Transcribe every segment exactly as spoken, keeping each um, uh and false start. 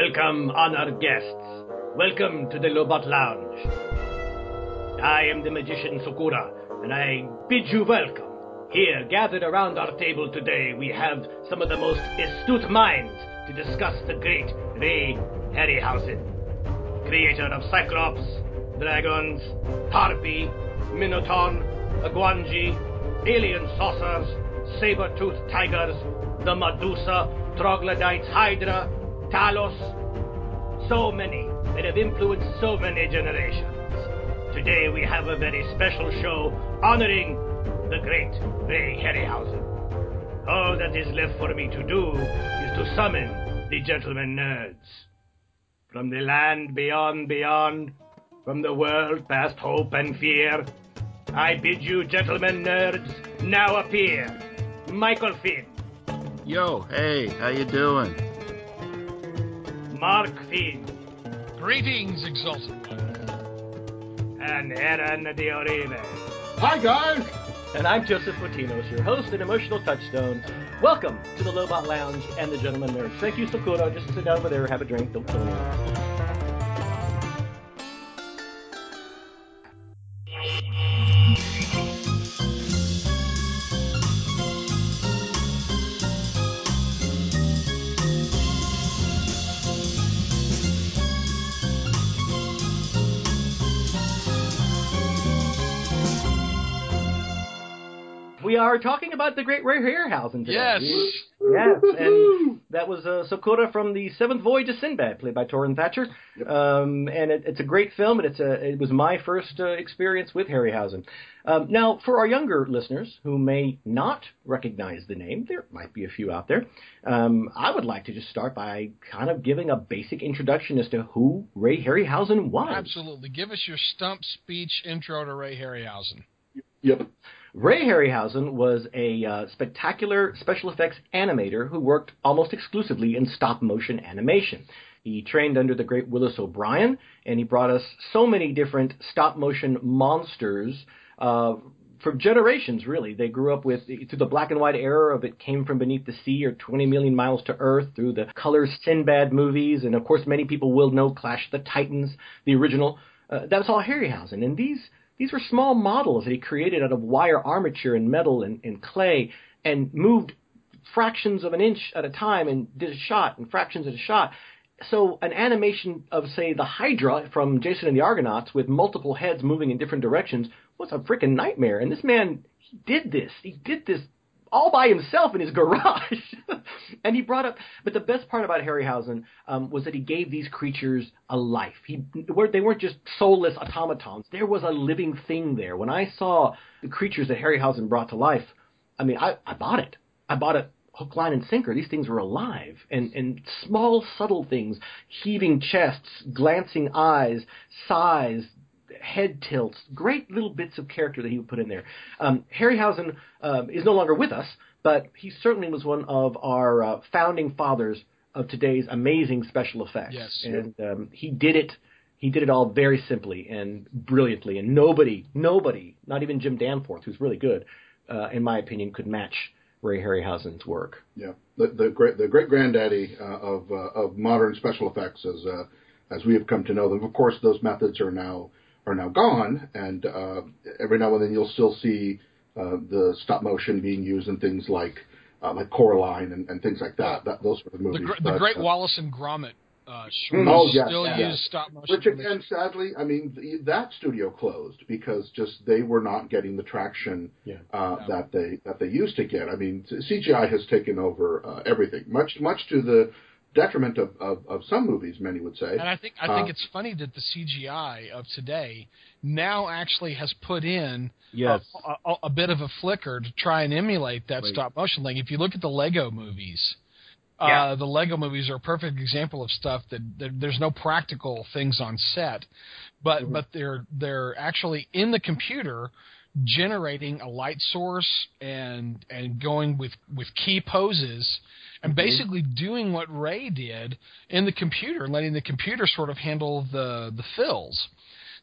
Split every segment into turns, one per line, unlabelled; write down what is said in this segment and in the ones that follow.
Welcome, honored guests. Welcome to the Lobot Lounge. I am the magician Sakura, and I bid you welcome. Here, gathered around our table today, we have some of the most astute minds to discuss the great Ray Harryhausen, creator of Cyclops, dragons, Harpy, Minotaur, Agwanji, alien saucers, saber-toothed tigers, the Medusa, troglodytes, Hydra, Talos, so many that have influenced so many generations. Today we have a very special show honoring the great Ray Harryhausen. All that is left for me to do is to summon the gentlemen nerds. From the land beyond beyond, from the world past hope and fear, I bid you gentlemen nerds now appear. Michael Finn.
Yo, hey, how you doing?
Mark Finn.
Greetings, Exalted One.
And Aaron de Oribe.
Hi, guys!
And I'm Joseph Latinos, your host and emotional touchstone. Welcome to the Lobot Lounge and the Gentleman Nerds. Thank you, Sakura. Just sit down over there, have a drink, don't kill anyone. We are talking about the great Ray Harryhausen today.
Yes.
Yes, and that was uh, Sakura from the Seventh Voyage of Sinbad, played by Torrin Thatcher. Yep. Um, and it, it's a great film, and it's a, it was my first uh, experience with Harryhausen. Um, now, for our younger listeners who may not recognize the name, there might be a few out there, um, I would like to just start by kind of giving a basic introduction as to who Ray Harryhausen was.
Absolutely. Give us your stump speech intro to Ray Harryhausen.
Yep.
Ray Harryhausen was a uh, spectacular special effects animator who worked almost exclusively in stop-motion animation. He trained under the great Willis O'Brien, and he brought us so many different stop-motion monsters uh, for generations, really. They grew up with, through the black and white era of It Came From Beneath the Sea or twenty million Miles to Earth, through the color Sinbad movies, and of course many people will know Clash of the Titans, the original. Uh, that was all Harryhausen, and these... These were small models that he created out of wire armature and metal and, and clay and moved fractions of an inch at a time and did a shot and fractions of a shot. So an animation of, say, the Hydra from Jason and the Argonauts with multiple heads moving in different directions was a freaking nightmare. And this man, he did this. He did this all by himself in his garage. And he brought up, but the best part about Harryhausen um, was that he gave these creatures a life. He, they weren't just soulless automatons. There was a living thing there. When I saw the creatures that Harryhausen brought to life, I mean, I, I bought it. I bought it hook, line, and sinker. These things were alive. And, and small, subtle things, heaving chests, glancing eyes, sighs, head tilts, great little bits of character that he would put in there. Um, Harryhausen um, is no longer with us, but he certainly was one of our uh, founding fathers of today's amazing special effects.
Yes.
And um, he did it. He did it all very simply and brilliantly. And nobody, nobody, not even Jim Danforth, who's really good, uh, in my opinion, could match Ray Harryhausen's work.
Yeah, the the great the great granddaddy uh, of uh, of modern special effects, as uh, as we have come to know them. Of course, those methods are now. are now gone, and uh, every now and then you'll still see uh, the stop motion being used in things like uh, like Coraline and, and things like that, that. Those sort of movies.
The, gr-
but,
the Great
uh,
Wallace and Gromit uh, shorts
oh, yes,
still
yes.
use stop motion.
Which again, sadly, I mean, the, that studio closed because just they were not getting the traction
yeah.
uh,
yeah.
that they that they used to get. I mean, C G I has taken over uh, everything, much much to the detriment of, of, of some movies, many would say.
And I think I think
uh,
it's funny that the C G I of today now actually has put in
yes.
a, a, a bit of a flicker to try and emulate that
Right.
stop motion thing. If you look at the Lego movies,
Yeah.
uh, the Lego movies are a perfect example of stuff that, that there's no practical things on set, but
Mhm.
but they're they're actually in the computer generating a light source and and going with, with key poses and
Mhm.
basically doing what Ray did in the computer and letting the computer sort of handle the, the fills.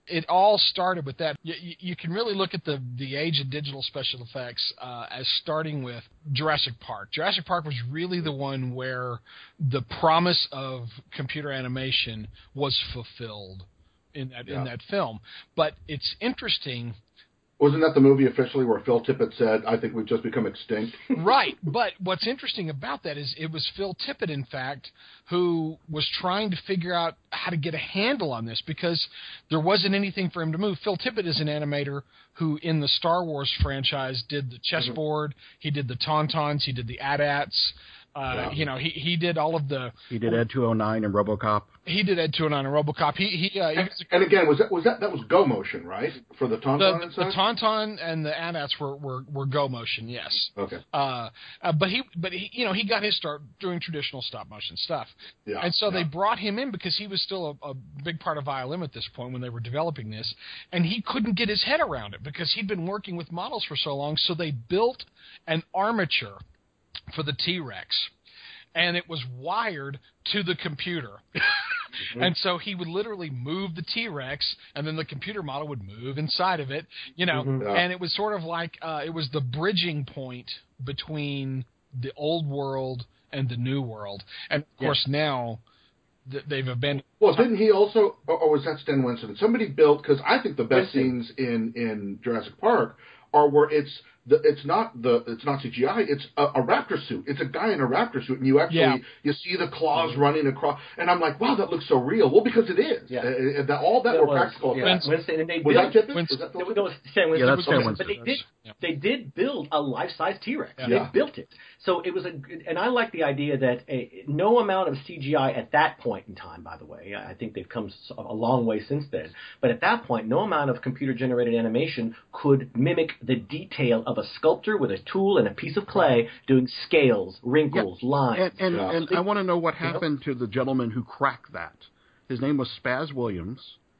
it all started with that. You, you can really look at the, the age of digital special effects uh, as starting with Jurassic Park. Jurassic Park was really the one where the promise of computer animation was fulfilled in that
Yeah.
in that film. But it's interesting.
Wasn't that the movie officially where Phil Tippett said, I think we've just become extinct?
Right, but what's interesting about that is it was Phil Tippett, in fact, who was trying to figure out how to get a handle on this because there wasn't anything for him to move. Phil Tippett is an animator who, in the Star Wars franchise, did the chessboard, mm-hmm. he did the Tauntauns, he did the A T A Ts. Uh, yeah. You know, he he did all of the.
He did Ed two oh nine and RoboCop.
He did Ed two oh nine and RoboCop. He he. Uh, he
and,
was a,
and again, was that was that that was Go Motion, right? For the Tauntaun
the,
and
the Tauntaun and the A T A Ts were, were, were Go Motion, yes.
Okay.
Uh, uh, but he but he you know he got his start doing traditional stop motion stuff.
Yeah.
And so
yeah.
they brought him in because he was still a, a big part of I L M at this point when they were developing this, and he couldn't get his head around it because he'd been working with models for so long. So they built an armature for the T-Rex. And it was wired to the computer. mm-hmm. And so he would literally move the T-Rex, and then the computer model would move inside of it, you know.
Mm-hmm. Yeah.
And it was sort of like uh, it was the bridging point between the old world and the new world. And, of yeah. course, now th- they've abandoned...
Well, didn't he also... Or, or was that Stan Winston? Somebody built... Because I think the best Winston. scenes in, in Jurassic Park are where it's... The, it's not the it's not C G I. It's a, a raptor suit. It's a guy in a raptor suit, and you actually
yeah.
you see the claws mm-hmm. running across. And I'm like, wow, that looks so real. Well, because it is.
Yeah.
Uh, that, all that, that were was, practical
yeah.
effects.
Winston, and they
was
built,
that Tippett?
Winston,
Was that
no, no, Stan Winston.
Yeah, that's Stan Winston.
But they did
yeah.
they did build a life-size T-Rex.
Yeah.
They
Yeah.
built it. So it was a, and I like the idea that a, no amount of C G I at that point in time. By the way, I think they've come a long way since then. But at that point, no amount of computer-generated animation could mimic the detail of a sculptor with a tool and a piece of clay doing scales, wrinkles,
yeah.
lines.
And, and,
yeah.
and I want to know what happened you know? to the gentleman who cracked that. His name was Spaz Williams,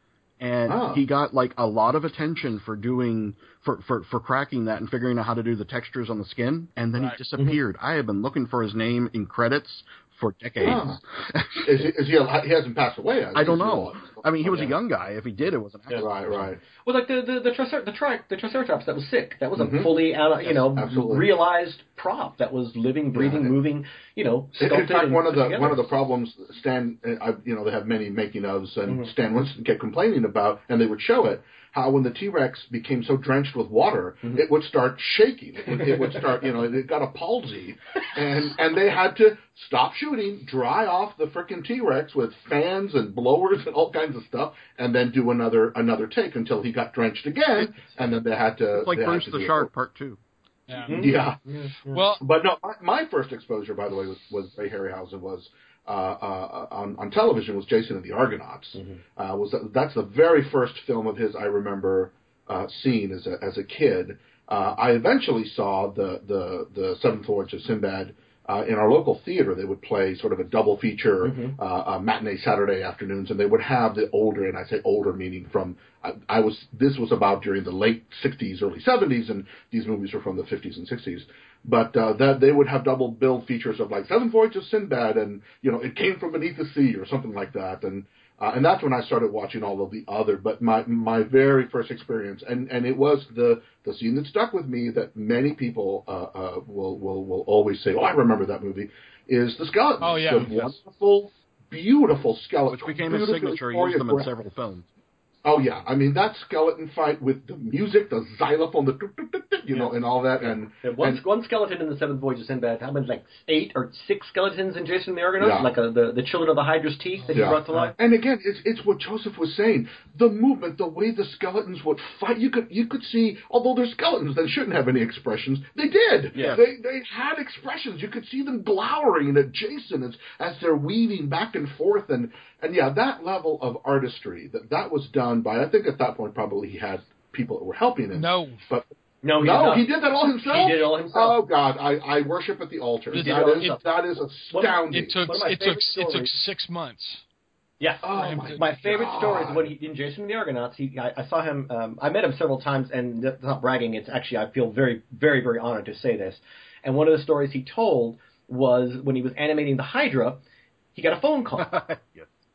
and
oh.
he got like a lot of attention for doing for, for, for cracking that and figuring out how to do the textures on the skin, and then
right.
he disappeared. Mm-hmm. I have been looking for his name in credits for decades.
Oh. is he, is he, he hasn't passed away?
I don't know. I mean, he was
okay.
a young guy. If he did, it was an accident.
Right, right.
Well, like the the the, tricer- the, tri- the Triceratops that was sick. That was
mm-hmm.
a fully, uh, you know,
Absolutely.
realized prop that was living, breathing,
yeah.
moving. You know,
in, in fact, one of the
together.
one of the problems Stan, I, you know, they have many making ofs, and
mm-hmm.
Stan Winston kept complaining about, and they would show it. How when the T-Rex became so drenched with water, mm-hmm. it would start shaking. It would, it would start, you know, it got a palsy, and and they had to stop shooting, dry off the frickin' T-Rex with fans and blowers and all kinds of stuff, and then do another another take until he got drenched again, and then they had to.
It's like Bruce the Shark Part Two.
Yeah.
Yeah. yeah.
yeah.
Well,
but no, my, my first exposure, by the way, was, was Ray Harryhausen was. Uh, uh, on, on television was Jason and the Argonauts. Mm-hmm. Uh, was that's the very first film of his I remember uh, seeing as a as a kid. Uh, I eventually saw the the the Seventh Voyage of Sinbad uh, in our local theater. They would play sort of a double feature mm-hmm. uh, uh, matinee Saturday afternoons, and they would have the older, and I say older meaning from I, I was this was about during the late sixties, early seventies, and these movies were from the fifties and sixties. But uh, that they would have double billed features of like Seventh Voyage of Sinbad, and you know it came from beneath the sea or something like that, and uh, and that's when I started watching all of the other. But my my very first experience, and, and it was the, the scene that stuck with me that many people uh, uh, will will will always say, oh, I remember that movie, is the skeleton.
Oh yeah,
the yes. wonderful, beautiful skeleton,
which became a signature. Used them in several films.
Oh yeah, I mean that skeleton fight with the music, the xylophone, the you know, and all that, and,
yeah, one,
and
one skeleton in the Seventh Voyage of Sinbad. How many, like eight or six skeletons in Jason and the Argonauts, yeah. like a, the the children of the Hydra's teeth that
yeah.
he brought to life.
And again, it's it's what Joseph was saying. The movement, the way the skeletons would fight, you could you could see. Although they're skeletons, they shouldn't have any expressions. They did.
Yeah.
They they had expressions. You could see them glowering at Jason as as they're weaving back and forth, and and yeah, that level of artistry that that was done by. I think at that point probably he had people that were helping him.
No,
but.
No, he,
no,
did
he did that all himself.
He did it all himself.
Oh God, I, I worship at the altar.
It,
that
it,
is
it,
that is astounding.
It took it took it took six months.
Yeah,
oh,
my,
my,
my favorite
God.
story is when he in Jason and the Argonauts. He, I, I saw him. Um, I met him several times, and that's not bragging. It's actually I feel very, very, very honored to say this. And one of the stories he told was when he was animating the Hydra, he got a phone call.
yes.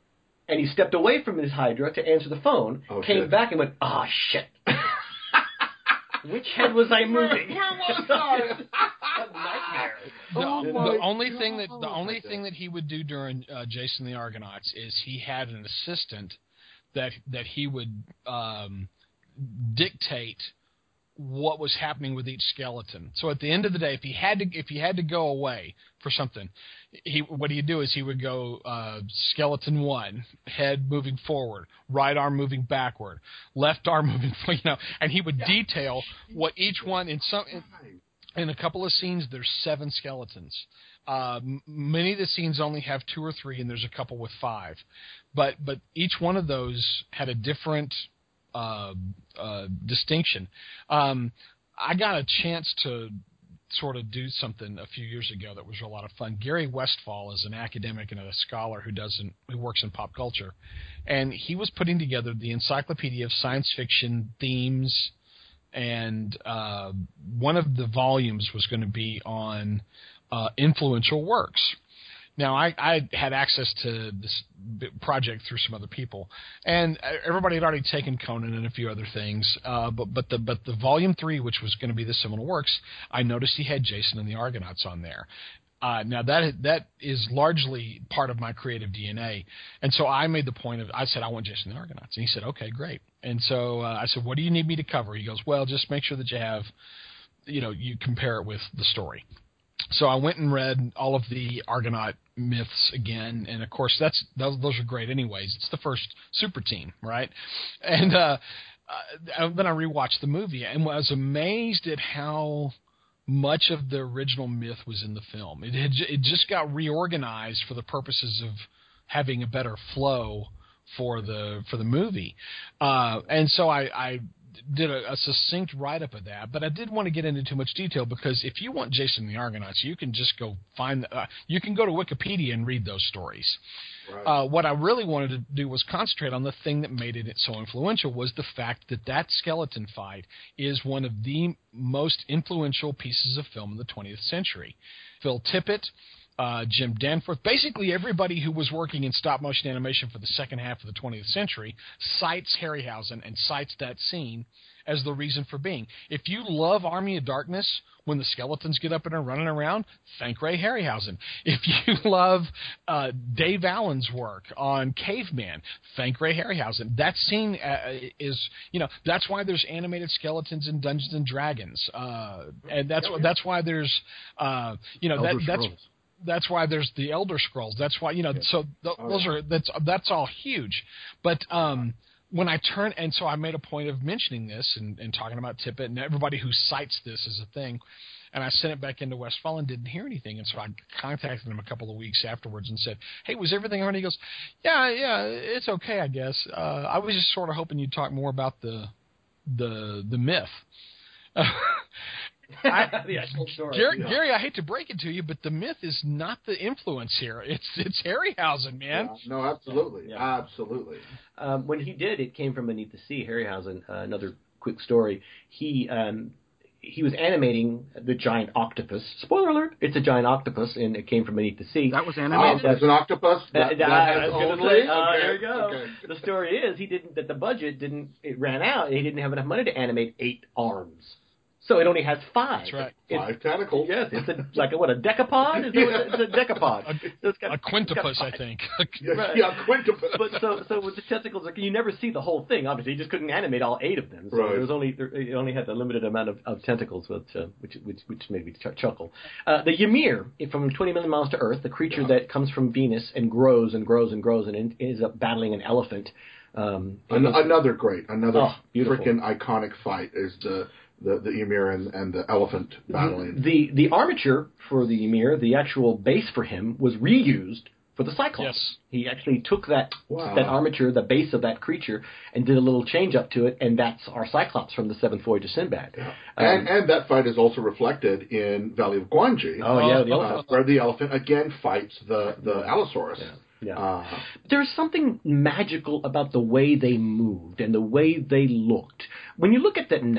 and he stepped away from his Hydra to answer the phone,
Oh,
came
shit.
back and went, ah, oh, shit. Which head was I moving?
Where was I?
A nightmare.
The,
Oh
the
my
only thing that
God.
the only thing that he would do during uh, Jason the Argonauts is he had an assistant that that he would um, dictate what was happening with each skeleton. So at the end of the day, if he had to if he had to go away for something, he what he'd do is he would go uh, skeleton one, head moving forward, right arm moving backward, left arm moving, you know, and he would detail what each one in some. In, In a couple of scenes, there's seven skeletons. Uh, m- many of the scenes only have two or three, and there's a couple with five. But but each one of those had a different uh, uh, distinction. Um, I got a chance to sort of do something a few years ago that was a lot of fun. Gary Westfall is an academic and a scholar who doesn't who works in pop culture, and he was putting together the Encyclopedia of Science Fiction Themes. And uh, one of the volumes was going to be on uh, influential works. Now, I, I had access to this project through some other people, and everybody had already taken Conan and a few other things. Uh, but but the but the volume three, which was going to be the seminal works, I noticed he had Jason and the Argonauts on there. Uh, now that that is largely part of my creative D N A, and so I made the point of I said I want Jason and the Argonauts, and he said okay, great. And so uh, I said, what do you need me to cover? He goes, well, just make sure that you have, you know, you compare it with the story. So I went and read all of the Argonaut myths again, and of course that's those, those are great anyways. It's the first super team, right? And uh, uh, then I rewatched the movie and was amazed at how much of the original myth was in the film. It had, it just got reorganized for the purposes of having a better flow for the for the movie, uh, and so I, I did a, a succinct write-up of that. But I didn't want to get into too much detail because if you want Jason and the Argonauts, you can just go find. Uh, you can go to Wikipedia and read those stories. Right. Uh, what I really wanted to do was concentrate on the thing that made it so influential was the fact that that skeleton fight is one of the most influential pieces of film in the twentieth century. Phil Tippett, uh, Jim Danforth, basically everybody who was working in stop-motion animation for the second half of the twentieth century cites Harryhausen and cites that scene as the reason for being. If you love Army of Darkness, when the skeletons get up and are running around, thank Ray Harryhausen. If you love uh, Dave Allen's work on Caveman, thank Ray Harryhausen. That scene uh, is, you know, that's why there's animated skeletons in Dungeons and Dragons, uh, and that's why that's why there's, uh, you know, that, that's. That's why there's the Elder Scrolls. That's why, you know, yeah. so th- oh, those yeah. are, that's, that's all huge. But, um, when I turn, and so I made a point of mentioning this and, and talking about Tippett and everybody who cites this as a thing, and I sent it back into Westfall and didn't hear anything. And so I contacted him a couple of weeks afterwards and said, hey, was everything all right? He goes, yeah, yeah, it's okay, I guess. Uh, I was just sort of hoping you'd talk more about the, the, the myth. I, the actual story. Gary, yeah. Gary, I hate to break it to you, but the myth is not the influence here. It's it's Harryhausen, man.
Yeah, no, absolutely, yeah. absolutely.
Um, when he did, it came from Beneath the Sea. Harryhausen. Uh, another quick story. He um, he was animating the giant octopus. Spoiler alert! It's a giant octopus, and it came from Beneath the Sea.
That was animated.
Uh, it's an octopus. That, that, that has only.
Say, uh,
okay.
There you go.
Okay.
The story is he didn't. That the budget didn't. It ran out. He didn't have enough money to animate eight arms. So it only has five.
That's right.
It's,
five tentacles.
Yes, it's a, like a, what, a decapod? Is yeah. It's a decapod.
A,
so it's got,
a quintupus, I think.
yeah,
right.
yeah, quintupus.
But so, so with the tentacles, like, you never see the whole thing. Obviously, you just couldn't animate all eight of them. So
right.
there was only, there, it only had a limited amount of, of tentacles, which, uh, which, which, which made me ch- chuckle. Uh, the Ymir, from twenty million Miles to Earth, the creature yeah. that comes from Venus and grows and grows and grows and in, ends up battling an elephant. Um,
An- another great, another
oh,
freaking iconic fight is the the, the Ymir and, and the elephant battling.
The, the the armature for the Ymir, the actual base for him, was reused for the Cyclops.
Yes.
He actually took that
wow.
that armature, the base of that creature, and did a little change up to it, and that's our Cyclops from the Seventh Voyage of Sinbad.
Yeah.
Um,
and, and that fight is also reflected in Valley of Gwangi,
oh, yeah, the
uh, where the elephant again fights the, the Allosaurus.
Yeah. Yeah.
Uh,
There's something magical about the way they moved and the way they looked. When you look at them now,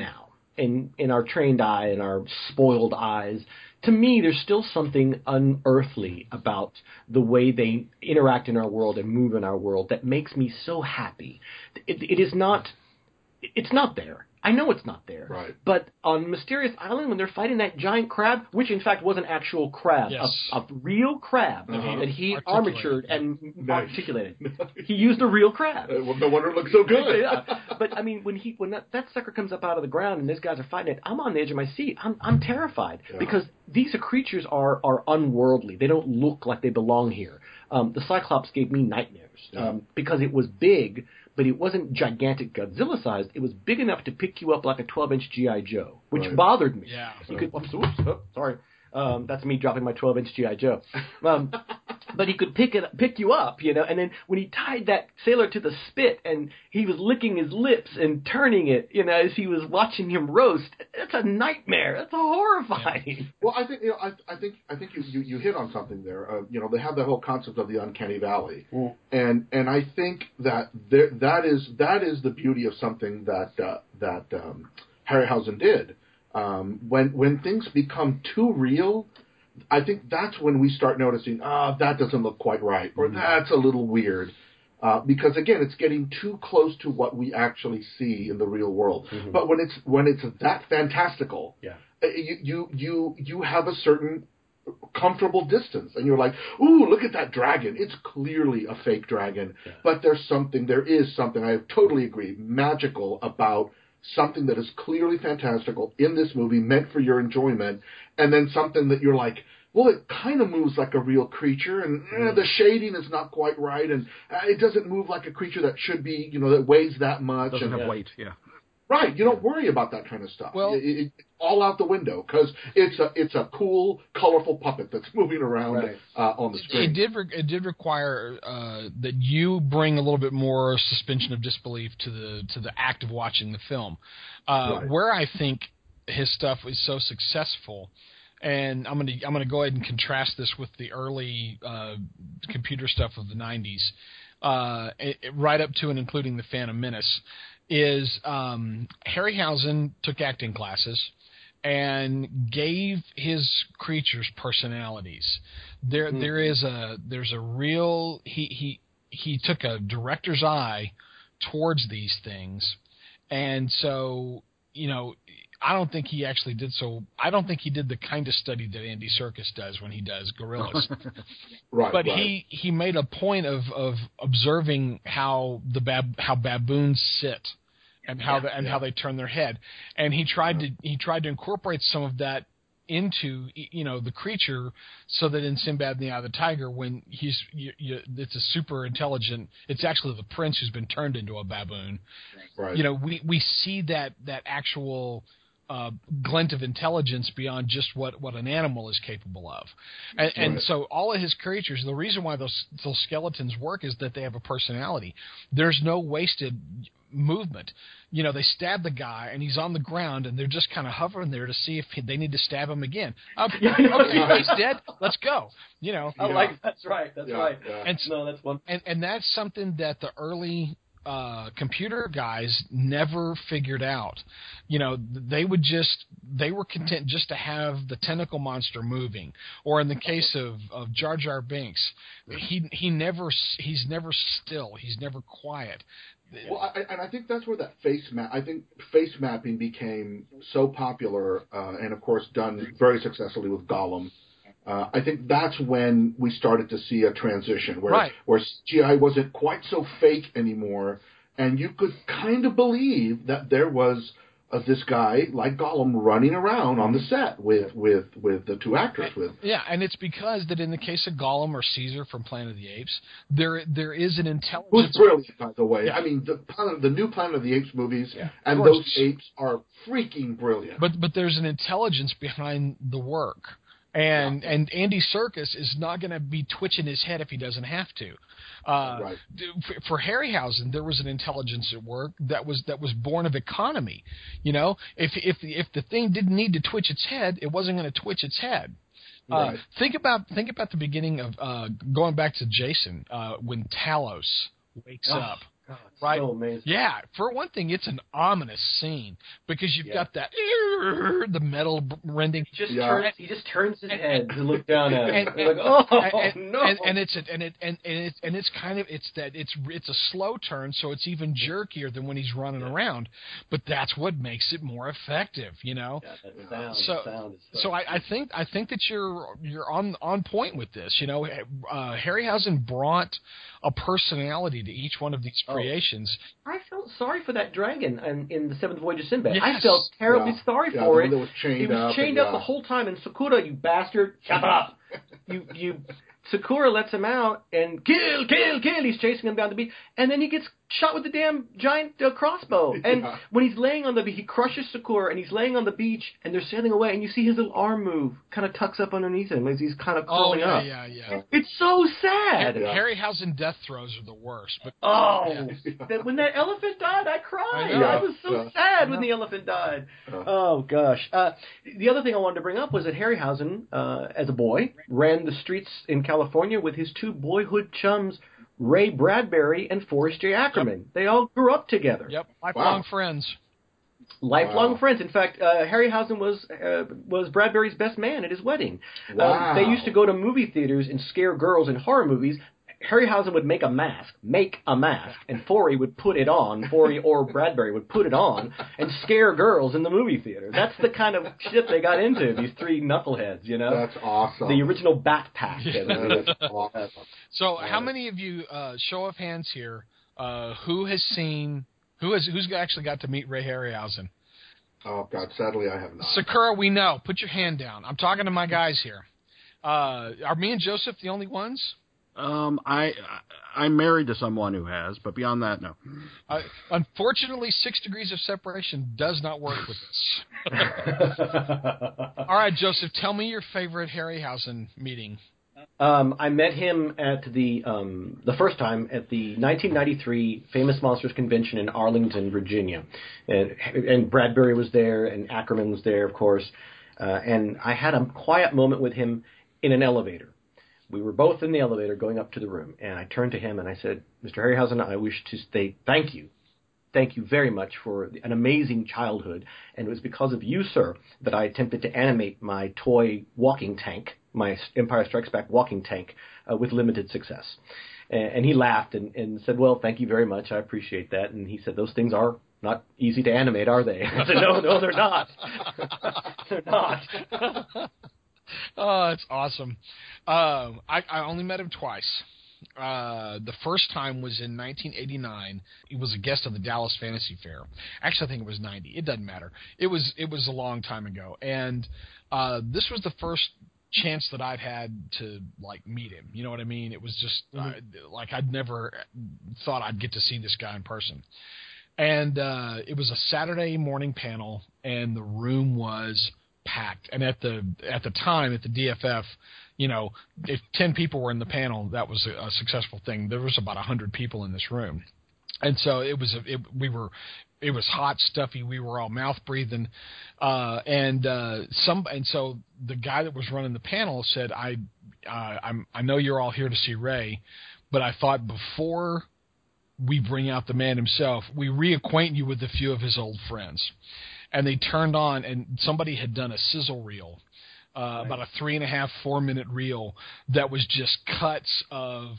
in in our trained eye and our spoiled eyes, to me, there's still something unearthly about the way they interact in our world and move in our world that makes me so happy. It, it is not, it's not there. I know it's not there.
Right.
But on Mysterious Island, when they're fighting that giant crab, which in fact was an actual crab,
Yes.
a, a real crab
Uh-huh.
that he
Articulated.
armatured and
Nice.
articulated. He used a real crab.
Uh, well, no wonder it looks so good.
Yeah. But I mean, when he when that, that sucker comes up out of the ground and these guys are fighting it, I'm on the edge of my seat. I'm I'm terrified
Yeah.
because these creatures are are unworldly. They don't look like they belong here. Um, the Cyclops gave me nightmares
Yeah.
um, because it was big, but it wasn't gigantic Godzilla sized. It was big enough to pick you up like a twelve inch G I Joe, which
Right.
bothered me.
Yeah.
You could, oops, oops, oh, sorry. Um, that's me dropping my twelve inch G I Joe. Um, but he could pick it, pick you up, you know. And then when he tied that sailor to the spit and he was licking his lips and turning it, you know, as he was watching him roast, that's a nightmare. That's horrifying.
Well, I think you know, I, I think I think you, you, you hit on something there. Uh, you know, they have that whole concept of the uncanny valley,
Mm.
and and I think that there, that is that is the beauty of something that uh, that um, Harryhausen did. Um, when when things become too real, I think that's when we start noticing, ah, that doesn't look quite right, or that's a little weird. Uh, because again, it's getting too close to what we actually see in the real world.
Mhm.
But when it's when it's that fantastical,
Yeah.
uh, you you you you have a certain comfortable distance, and you're like, ooh, look at that dragon. It's clearly a fake dragon,
Yeah.
but there's something. There is something. I totally agree. Magical about something that is clearly fantastical in this movie, meant for your enjoyment, and then something that you're like, well, it kind of moves like a real creature, and eh, the shading is not quite right, and uh, it doesn't move like a creature that should be, you know, that weighs that much.
Doesn't
and,
have
yeah.
weight. Yeah.
Right, you don't worry about that kind of stuff.
Well-
it, it, it's all out the window because it's a it's a cool, colorful puppet that's moving around
Right.
uh, on the screen.
It did. Re- it did require uh, that you bring a little bit more suspension of disbelief to the to the act of watching the film. Uh,
Right.
Where I think his stuff was so successful, and I'm gonna I'm gonna go ahead and contrast this with the early uh, computer stuff of the nineties, uh, it, it- right up to and including the Phantom Menace. Is um, Harryhausen took acting classes and gave his creatures personalities. There,
Mm-hmm.
there is a there's a real he he he took a director's eye towards these things, and so you know I don't think he actually did so. I don't think he did the kind of study that Andy Serkis does when he does Gorillas.
right,
But
right.
he, he made a point of, of observing how the bab, how baboons sit, and how
Yeah,
the, and
yeah.
how they turn their head, and he tried to he tried to incorporate some of that into you know the creature, so that in Sinbad and the Eye of the Tiger, when he's you, you, it's a super intelligent, it's actually the prince who's been turned into a baboon.
right.
You know, we we see that that actual uh, glint of intelligence beyond just what, what an animal is capable of. And, and
Right.
so all of his creatures, the reason why those those skeletons work is that they have a personality. There's no wasted movement. You know, they stab the guy and he's on the ground and they're just kind of hovering there to see if he, they need to stab him again. Okay, okay, he's dead. Let's go. You know,
I
Yeah.
like that's right. That's
Yeah,
right.
yeah.
and
No, that's one.
and and that's something that the early uh, computer guys never figured out. You know, they would just they were content just to have the tentacle monster moving. Or in the case of, of Jar Jar Binks, he he never he's never still. He's never quiet.
Well, I, and I think that's where that face map. I think face mapping became so popular, uh, and of course done very successfully with Gollum. Uh, I think that's when we started to see a transition where
Right.
where C G I wasn't quite so fake anymore, and you could kind of believe that there was uh, this guy like Gollum running around on the set with with with the two actors with.
Yeah, and it's because that in the case of Gollum or Caesar from Planet of the Apes, there there is an
Who's
intelligence.
brilliant, by the way.
Yeah.
I mean, the Planet, the new Planet of the Apes movies,
Yeah.
and
Of course.
those apes are freaking brilliant.
But but there's an intelligence behind the work. And and Andy Serkis is not going to be twitching his head if he doesn't have to. Uh,
Right.
d- For, for Harryhausen, there was an intelligence at work that was that was born of economy. You know, if if the, if the thing didn't need to twitch its head, it wasn't going to twitch its head. Uh,
Right.
Think about think about the beginning of uh, going back to Jason uh, when Talos wakes
Oh,
up.
God,
right?
So amazing.
Yeah, for one thing, it's an ominous scene because you've
Yeah.
got that the metal rending.
He just
Yeah.
turns. He just turns his
And-
head to look down at
And,
it. You're like, oh
and,
no!
and, and it's a, and it and, and it's and it's kind of it's that it's it's a slow turn, so it's even jerkier than when he's running
Yeah.
around. But that's what makes it more effective, you know.
yeah, that sound,
So,
sound is
so I, I think I think that you're you're on on point with this. You know, uh, Harryhausen brought a personality to each one of these
Oh.
creations.
I felt sorry for that dragon in, in the Seventh Voyage of Sinbad. I
Yes.
felt terribly
Yeah.
sorry
Yeah,
for
the
it.
one that was chained
He was
up
chained
and,
up
yeah.
the whole time, and Sakura, you bastard, shut up! you you Sakura lets him out and kill, kill, kill. He's chasing him down the beach, and then he gets shot with the damn giant uh, crossbow. And
Yeah.
when he's laying on the beach, he crushes Sakura, and he's laying on the beach, and they're sailing away, and you see his little arm move, kind of tucks up underneath him as he's kind of
Oh
curling
yeah,
up.
yeah, yeah.
It's so sad.
Yeah.
Harryhausen death throws are the worst. But
Oh, that, when that elephant died, I cried.
I know.
I, was so
Yeah.
sad when the elephant died.
Yeah.
Oh gosh. Uh, the other thing I wanted to bring up was that Harryhausen, uh, as a boy, ran the streets in California with his two boyhood chums, Ray Bradbury and Forrest J. Ackerman. They all grew up together.
yep, lifelong
Wow.
friends.
Lifelong
Wow.
friends. In fact, uh, Harryhausen was uh, was Bradbury's best man at his wedding.
Wow.
Um, they used to go to movie theaters and scare girls in horror movies. Harryhausen would make a mask, make a mask, and Forey would put it on, Forey or Bradbury would put it on and scare girls in the movie theater. That's the kind of shit they got into, these three knuckleheads, you know?
That's awesome.
The original Bat Pack.
That is awesome.
So, how many of you, uh, show of hands here, uh, who has seen, who has, who's actually got to meet Ray Harryhausen?
Oh, God, sadly I have not.
Sakura, we know. Put your hand down. I'm talking to my guys here. Uh, are me and Joseph the only ones?
Um, I, I I'm married to someone who has, but beyond that, no.
Uh, unfortunately, six degrees of separation does not work with this. All right, Joseph, tell me your favorite Harryhausen meeting.
Um, I met him at the um, the first time at the nineteen ninety-three Famous Monsters Convention in Arlington, Virginia, and and Bradbury was there, and Ackerman was there, of course, uh, and I had a quiet moment with him in an elevator. We were both in the elevator going up to the room, and I turned to him and I said, "Mister Harryhausen, I wish to say thank you. Thank you very much for an amazing childhood, and it was because of you, sir, that I attempted to animate my toy walking tank, my Empire Strikes Back walking tank, uh, with limited success." And, and he laughed and, and said, "Well, thank you very much. I appreciate that." And he said, "Those things are not easy to animate, are they?" I said, "No, no, they're not. They're not."
Oh, it's awesome. Um, I, I only met him twice. Uh, the first time was in nineteen eighty-nine. He was a guest of the Dallas Fantasy Fair. Actually, I think it was ninety. It doesn't matter. It was it was a long time ago, and uh, this was the first chance that I'd had to like meet him. You know what I mean? It was just mm-hmm. uh, like I'd never thought I'd get to see this guy in person. And uh, it was a Saturday morning panel, and the room was packed. And at the at the time at the D F F, you know, if ten people were in the panel, that was a, a successful thing. There was about a hundred people in this room, and so it was. A, it, we were. It was hot, stuffy. We were all mouth breathing, uh, and uh, some. And so the guy that was running the panel said, "I, uh, I'm. I know you're all here to see Ray, but I thought before we bring out the man himself, we reacquaint you with a few of his old friends." And they turned on, and somebody had done a sizzle reel, uh, right. about a three and a half, four minute reel that was just cuts of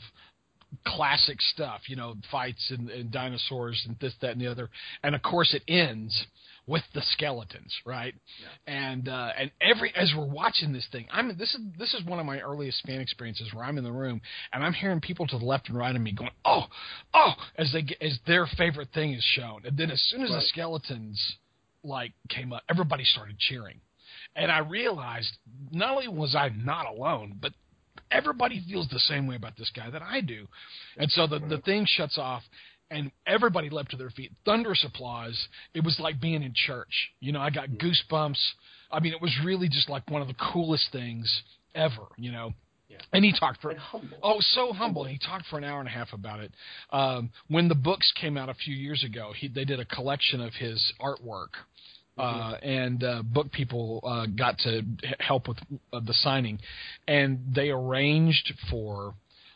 classic stuff, you know, fights and, and dinosaurs and this, that, and the other. And of course, it ends with the skeletons, right? Yeah. And uh, and every as we're watching this thing, I'm this is this is one of my earliest fan experiences where I'm in the room and I'm hearing people to the left and right of me going, oh, oh, as they get, as their favorite thing is shown, and then as soon as right. the skeletons like came up, everybody started cheering. And I realized not only was I not alone, but everybody feels the same way about this guy that I do. And so the, the thing shuts off and everybody leapt to their feet. Thunderous applause. It was like being in church. You know, I got goosebumps. I mean, it was really just like one of the coolest things ever, you know. Yeah. And he talked for oh so humble. He talked for an hour and a half about it. Um, when the books came out a few years ago, he they did a collection of his artwork, uh, mm-hmm. and uh, book people uh, got to help with uh, the signing, and they arranged for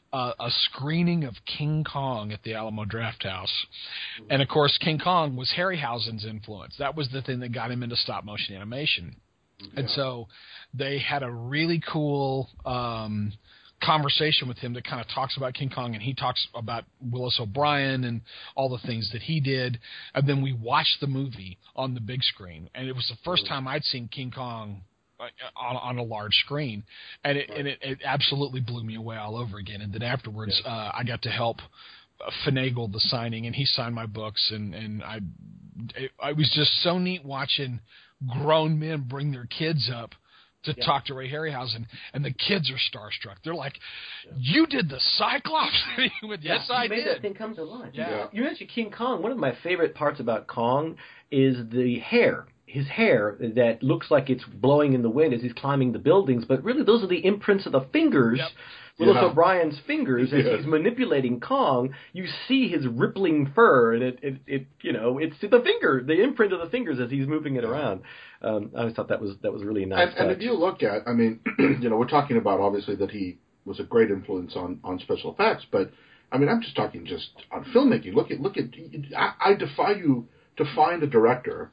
uh, a screening of King Kong at the Alamo Drafthouse. And, of course, King Kong was Harryhausen's influence. That was the thing that got him into stop-motion animation. Yeah. And so they had a really cool um, conversation with him that kind of talks about King Kong, and he talks about Willis O'Brien and all the things that he did. And then we watched the movie on the big screen, and it was the first time I'd seen King Kong on, on a large screen, and it right. and it, it absolutely blew me away all over again. And then afterwards, yeah. uh, I got to help finagle the signing, and he signed my books, and and I it, it was just so neat watching grown men bring their kids up to yeah. talk to Ray Harryhausen, and the kids are starstruck. They're like, yeah. "You did the Cyclops?" With, yes,
yeah,
I
you made
did.
That thing come to life.
Yeah.
yeah, you mentioned King Kong. One of my favorite parts about Kong is the hair. His hair that looks like it's blowing in the wind as he's climbing the buildings, but really those are the imprints of the fingers. Yep. Willis yeah. O'Brien's fingers as yeah. he's manipulating Kong. You see his rippling fur, and it, it, it, you know, it's the finger, the imprint of the fingers as he's moving it around. Um, I always thought that was that was really nice.
And, and if you look at, I mean, you know, we're talking about obviously that he was a great influence on, on special effects, but I mean, I'm just talking just on filmmaking. Look at look at, I, I defy you to find a director.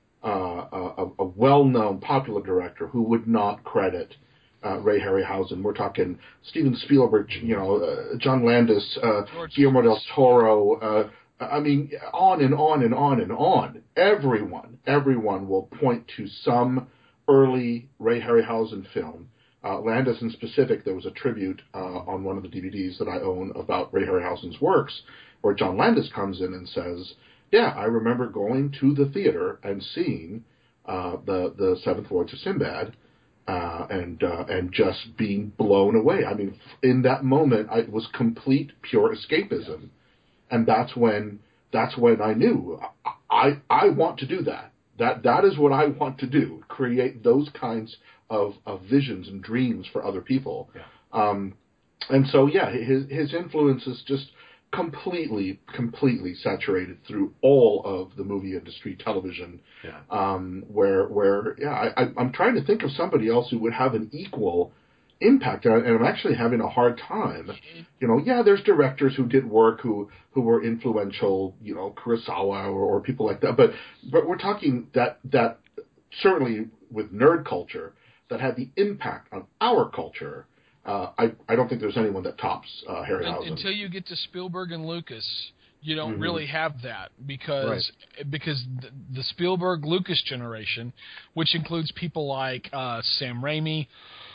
Uh, a, a well-known, popular director who would not credit uh, Ray Harryhausen. We're talking Steven Spielberg, you know, uh, John Landis, uh, Guillermo del Toro. Uh, I mean, on and on and on and on. Everyone, everyone will point to some early Ray Harryhausen film. Uh, Landis in specific, there was a tribute uh, on one of the D V Ds that I own about Ray Harryhausen's works, where John Landis comes in and says, yeah, I remember going to the theater and seeing uh, the the Seventh Voyage of Sinbad, uh, and uh, and just being blown away. I mean, in that moment, I, it was complete, pure escapism, yeah. and that's when that's when I knew I, I I want to do that. That that is what I want to do. Create those kinds of, of visions and dreams for other people.
Yeah.
Um, and so, yeah, his his influence is just completely, completely saturated through all of the movie industry, television,
yeah.
um, where, where, yeah, I, I, I'm trying to think of somebody else who would have an equal impact, and I'm actually having a hard time. You know, yeah, there's directors who did work who, who were influential, you know, Kurosawa or, or people like that, but, but we're talking that, that certainly with nerd culture that had the impact on our culture. Uh, I, I don't think there's anyone that tops uh, Harryhausen.
Until you get to Spielberg and Lucas, you don't
mm-hmm.
really have that because
right.
because the, the Spielberg-Lucas generation, which includes people like uh, Sam Raimi,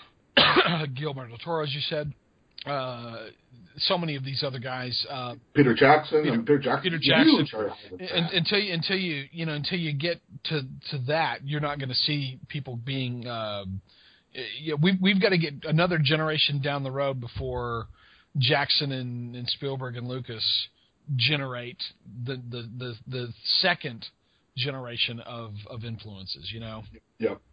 Guillermo del Toro, as you said, uh, so many of these other guys. Uh,
Peter Jackson.
Peter,
and Peter Jackson.
Peter Jackson.
Huge
and, until you until you you know until you get to to that, you're not going to see people being. Uh, Yeah, we, we've got to get another generation down the road before Jackson and, and Spielberg and Lucas generate the, the, the, the second generation of, of influences, you know?
Yep.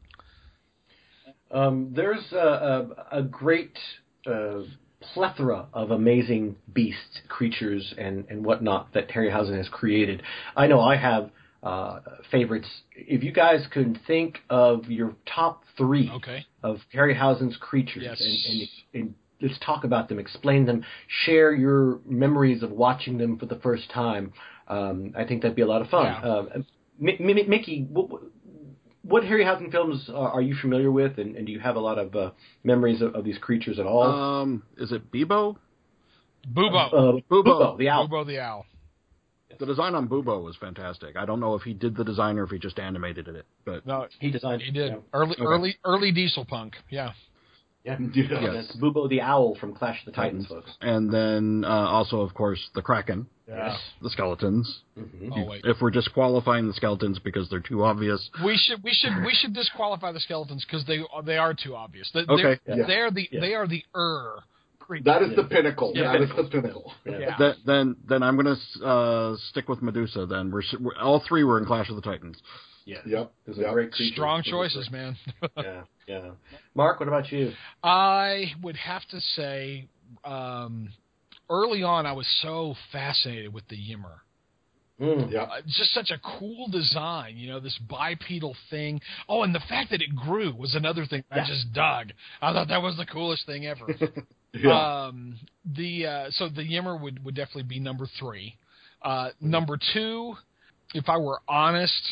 Um, there's a, a, a great uh, plethora of amazing beasts, creatures, and, and whatnot that Harryhausen has created. I know I have Uh, favorites. If you guys could think of your top three
okay.
of Harryhausen's creatures,
yes.
and, and, and let's talk about them, explain them, share your memories of watching them for the first time. Um, I think that'd be a lot of fun.
Yeah.
Uh, M- M- Mickey, what, what Harryhausen films are, are you familiar with, and, and do you have a lot of uh, memories of, of these creatures at all?
Um, is it Bebo?
Bubo.
Uh,
Bubo.
Bubo, the owl.
Bubo the owl.
The design on Bubo was fantastic. I don't know if he did the design or if he just animated it, but
no,
he designed.
He did
yeah.
early,
okay.
early, early Diesel Punk. Yeah,
yeah,
yeah.
Yes.
That's Bubo the owl from Clash of the Titans, folks.
And then uh, also, of course, the Kraken.
yes,
the skeletons.
Mm-hmm.
Oh, wait.
If we're disqualifying the skeletons because they're too obvious,
we should we should we should disqualify the skeletons because they they are too obvious. They,
okay,
they're,
yeah.
they're the
yeah.
they are the er.
That is the pinnacle.
Yeah.
That is the pinnacle.
Yeah.
Yeah.
Then, then, then I'm going to uh, stick with Medusa. Then we're, we're all three were in Clash of the Titans.
Yeah.
Yep.
Those are
Yep.
great creatures.
Strong choices, man.
yeah, yeah. Mark, what about you?
I would have to say, um, early on, I was so fascinated with the Yimmer.
Mm.
Yeah.
Uh, just such a cool design, you know, this bipedal thing. Oh, and the fact that it grew was another thing
Yeah.
I just dug. I thought that was the coolest thing ever.
Yeah.
Um, the uh, so the Yimmer would, would definitely be number three. Uh, number two, if I were honest,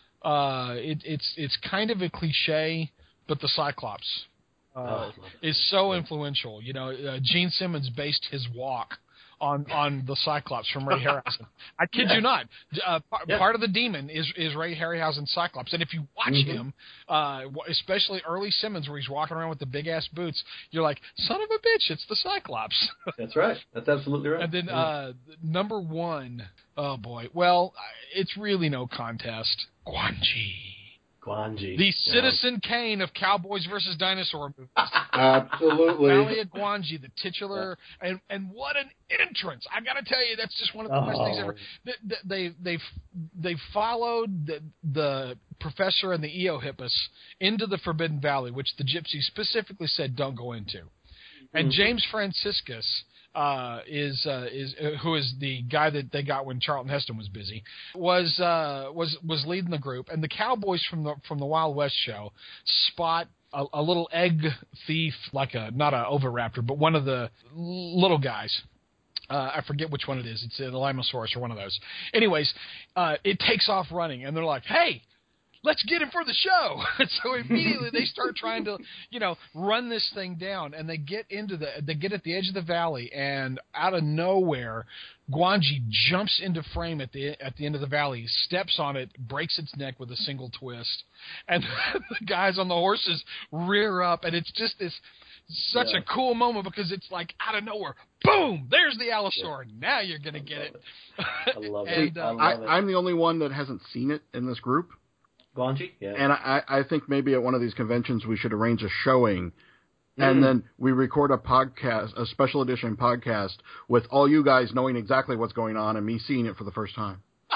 uh, it, it's it's kind of a cliche, but the Cyclops uh,
Oh,
is so influential. You know, uh, Gene Simmons based his walk on on the Cyclops from Ray Harryhausen. I kid
Yeah.
you not. Uh, p-
Yeah.
Part of the demon is is Ray Harryhausen's Cyclops, and if you watch
Mhm.
him, uh, w- especially early Simmons, where he's walking around with the big ass boots, you're like, son of a bitch, it's the Cyclops.
That's right. That's absolutely right.
And then
Yeah.
uh, number one, oh boy, well, it's really no contest. Guanji.
Guanji.
The
Yeah.
Citizen Kane of Cowboys versus Dinosaur movies.
Absolutely.
Valley of Guanji, the titular, and and what an entrance! I got to tell you, that's just one of the best things ever. They they they they followed the the professor and the Eohippus into the Forbidden Valley, which the Gypsies specifically said don't go into. And
Mhm.
James Franciscus uh, is uh, is uh, who is the guy that they got when Charlton Heston was busy, was uh, was was leading the group, and the Cowboys from the from the Wild West show spot a, a little egg thief, like a not a oviraptor, but one of the little guys. Uh, I forget which one it is. It's an Limosaurus or one of those. Anyways, uh, it takes off running, and they're like, "Hey, let's get him for the show." And so immediately they start trying to, you know, run this thing down, and they get into the, they get at the edge of the valley, and out of nowhere, Guanji jumps into frame at the at the end of the valley, steps on it, breaks its neck with a single twist, and the guys on the horses rear up, and it's just this such
Yeah.
a cool moment because it's like out of nowhere, boom! There's the Allosaur. Yeah. Now you're gonna get it.
I love it.
and,
I
uh,
love
I,
it.
I'm the only one that hasn't seen it in this group.
Guanji? Yeah.
And I, I think maybe at one of these conventions we should arrange a showing,
Mm.
and then we record a podcast, a special edition podcast, with all you guys knowing exactly what's going on and me seeing it for the first time.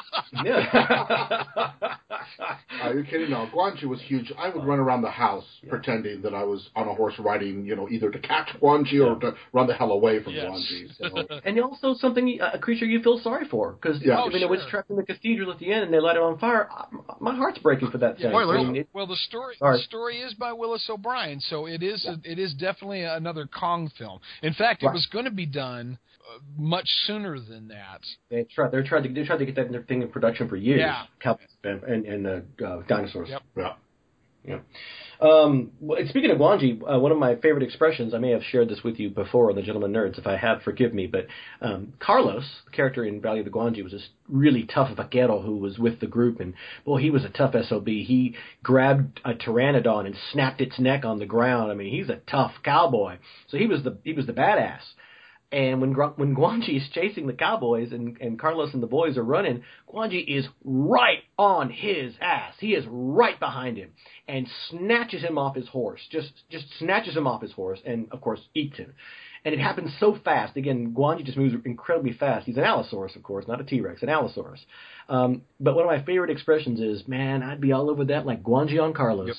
Yeah.
Are you kidding? No, Guanji was huge. I would run around the house
Yeah.
pretending that I was on a horse riding, you know, either to catch Guanji or to run the hell away from
Yes.
Guanji. So.
And also something, a creature you feel sorry for. Because,
Yeah.
I
Oh,
mean, it was
sure.
trapped in the cathedral at the end and they light it on fire. My heart's breaking for that
Yeah,
thing.
Spoilers.
I mean, it,
Well, the story
Sorry.
the story is by Willis O'Brien, so it is a, it is definitely another Kong film. In fact, it
Right.
was going to be done uh, much sooner than that.
they tried, they're trying to, they tried to get that thing in production for years.
Yeah.
Cowboys and, and, and uh, uh, dinosaurs.
Yep.
Yeah.
Yeah. Um, well, and speaking of Guanji, uh, one of my favorite expressions, I may have shared this with you before on the Gentleman Nerds. If I have, forgive me. But um, Carlos, the character in Valley of the Guanji, was this really tough vaquero who was with the group. And, well, he was a tough S O B. He grabbed a pteranodon and snapped its neck on the ground. I mean, he's a tough cowboy. So he was the he was the badass. And when when Guanji is chasing the cowboys and, and Carlos and the boys are running, Guanji is right on his ass. He is right behind him and snatches him off his horse. Just just snatches him off his horse and, of course, eats him. And it happens so fast. Again, Guanji just moves incredibly fast. He's an Allosaurus, of course, not a T-Rex, an Allosaurus. Um, but one of my favorite expressions is, man, I'd be all over that like Guanji on Carlos.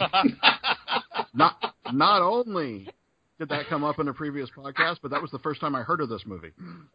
Not not only did that come up in a previous podcast, but that was the first time I heard of this movie.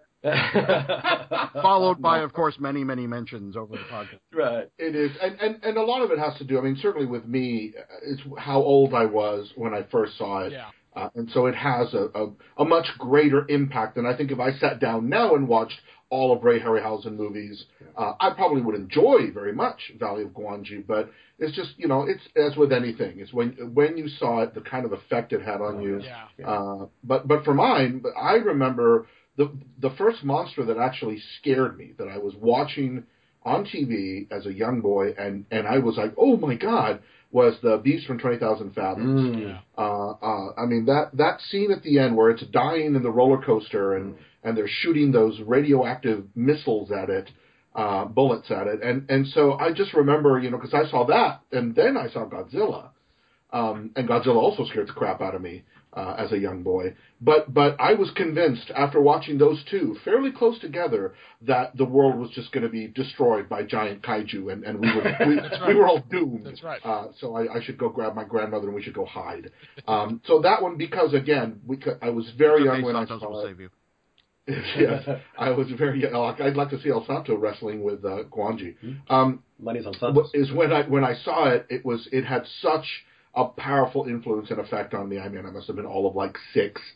Followed by, of course, many, many mentions over the podcast.
Right.
It is, and, and, and a lot of it has to do, I mean, certainly with me, it's how old I was when I first saw it.
Yeah.
Uh, and so it has a, a, a much greater impact than I think if I sat down now and watched all of Ray Harryhausen movies, uh, I probably would enjoy very much Valley of Guanji, but it's just, you know, it's as with anything. It's when when you saw it, the kind of effect it had on you.
Yeah.
Uh, but but for mine, I remember the the first monster that actually scared me, that I was watching on T V as a young boy, and, and I was like, oh my God, was the Beast from twenty thousand Fathoms.
Mm.
Uh, uh, I mean, that, that scene at the end where it's dying in the roller coaster and, and they're shooting those radioactive missiles at it, uh, bullets at it. And, and so I just remember, you know, because I saw that, and then I saw Godzilla. Um, and Godzilla also scared the crap out of me uh, as a young boy. But but I was convinced after watching those two fairly close together that the world was just going to be destroyed by giant kaiju, and, and we were we,
right.
we were all doomed.
That's right.
Uh, so I, I should go grab my grandmother and we should go hide. Um, so that one, because again, we could, I was very young
Okay,
when
Santos
I saw
will
it.
save you.
Yes, I was very young. I'd like to see El Santo wrestling with uh, Guanji. Um,
Money's on Santos.
is when I when I saw it, it was it had such a powerful influence and effect on me. I mean, I must have been all of like six.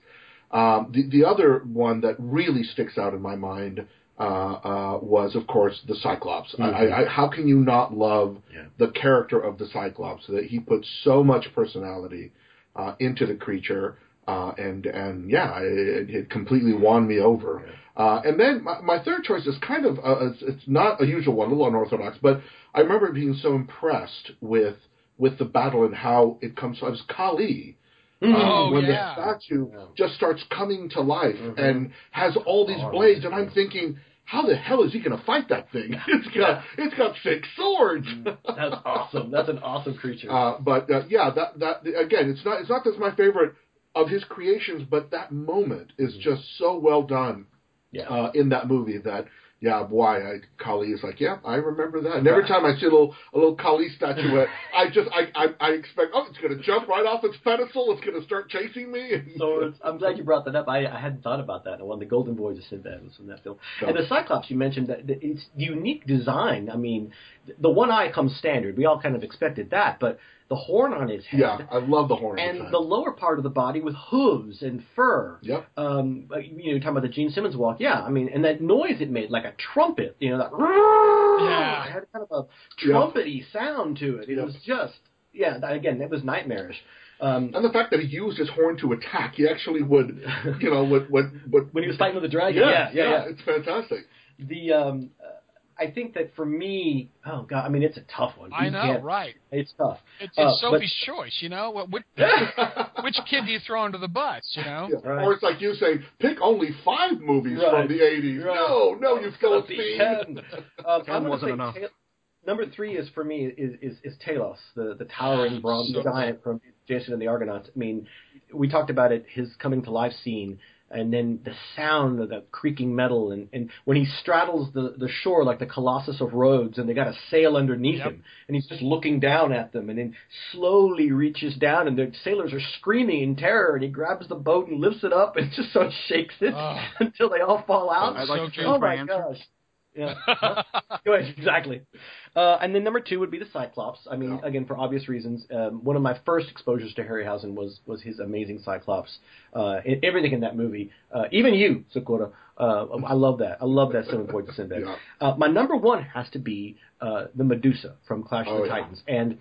Um, the the other one that really sticks out in my mind uh, uh, was, of course, the Cyclops. Mm-hmm. I, I, how can you not love yeah. the character of the Cyclops? That he puts so much personality uh, into the creature, uh, and and yeah, it, it completely won me over. Yeah. Uh, and then my, my third choice is kind of uh, it's, it's not a usual one, a little unorthodox, but I remember being so impressed with with the battle and how it comes. It was Kali.
Mm.
Um,
oh,
when
yeah.
the statue just starts coming to life mm-hmm. and has all these oh, blades, and I'm thinking, how the hell is he going to fight that thing? It's got it's got six swords.
That's awesome. That's an awesome creature.
Uh, but uh, yeah, that that again, it's not it's not just my favorite of his creations, but that moment is mm-hmm. just so well done
yeah.
uh, in that movie that. Yeah, boy, I, Kali is like, yeah, I remember that. And every time I see a little a little Kali statuette, I just I, I I expect, oh, it's going to jump right off its pedestal. It's going to start chasing me.
So I'm glad you brought that up. I, I hadn't thought about that. And one of the Golden Boys said that was in that film. So, and the Cyclops you mentioned, that it's unique design. I mean, the one eye comes standard. We all kind of expected that, but the horn on his head.
Yeah, I love the horn.
And
on his
the lower part of the body with hooves and fur.
Yep.
Um, you know, you're talking about the Gene Simmons walk. Yeah, I mean, and that noise it made, like a trumpet. You know, that.
Yeah.
It had kind of a trumpety yep. sound to it. It yep. was just, yeah. That, again, it was nightmarish. Um,
and the fact that he used his horn to attack, he actually would, you know, would would, would
when he was fighting with the dragon.
Yeah,
yeah, yeah,
yeah,
yeah.
It's fantastic.
The um. I think that for me, oh god, I mean it's a tough one.
I know, right?
It's tough.
It's, it's uh, Sophie's but, choice, you know. What, which, which kid do you throw under the bus, you know?
Yeah. Right. Or it's like you saying, pick only five movies right. from the eighties. Right. No, no, you Philistine.
Ten. Um,
ten
I'm
wasn't
say
enough.
Ta- number three is for me is is, is Talos, the the towering bronze so giant cool. from Jason and the Argonauts. I mean, we talked about it, his coming to life scene. And then the sound of the creaking metal, and, and when he straddles the, the shore like the Colossus of Rhodes, and they got a sail underneath yep. him, and he's just looking down at them, and then slowly reaches down, and the sailors are screaming in terror, and he grabs the boat and lifts it up, and just so shakes it oh. until they all fall out.
I'd like
so
to change
oh
my
my
answer.
gosh. Yeah. Go ahead, exactly. Uh, and then number two would be the Cyclops. I mean, yeah. again, for obvious reasons. Um, one of my first exposures to Harryhausen was was his amazing Cyclops. Uh, everything in that movie, uh, even you, Sakura. Uh, I love that. I love that Seven Points of Sinbad. Yeah. Uh, my number one has to be uh, the Medusa from Clash
oh,
of the
yeah.
Titans, and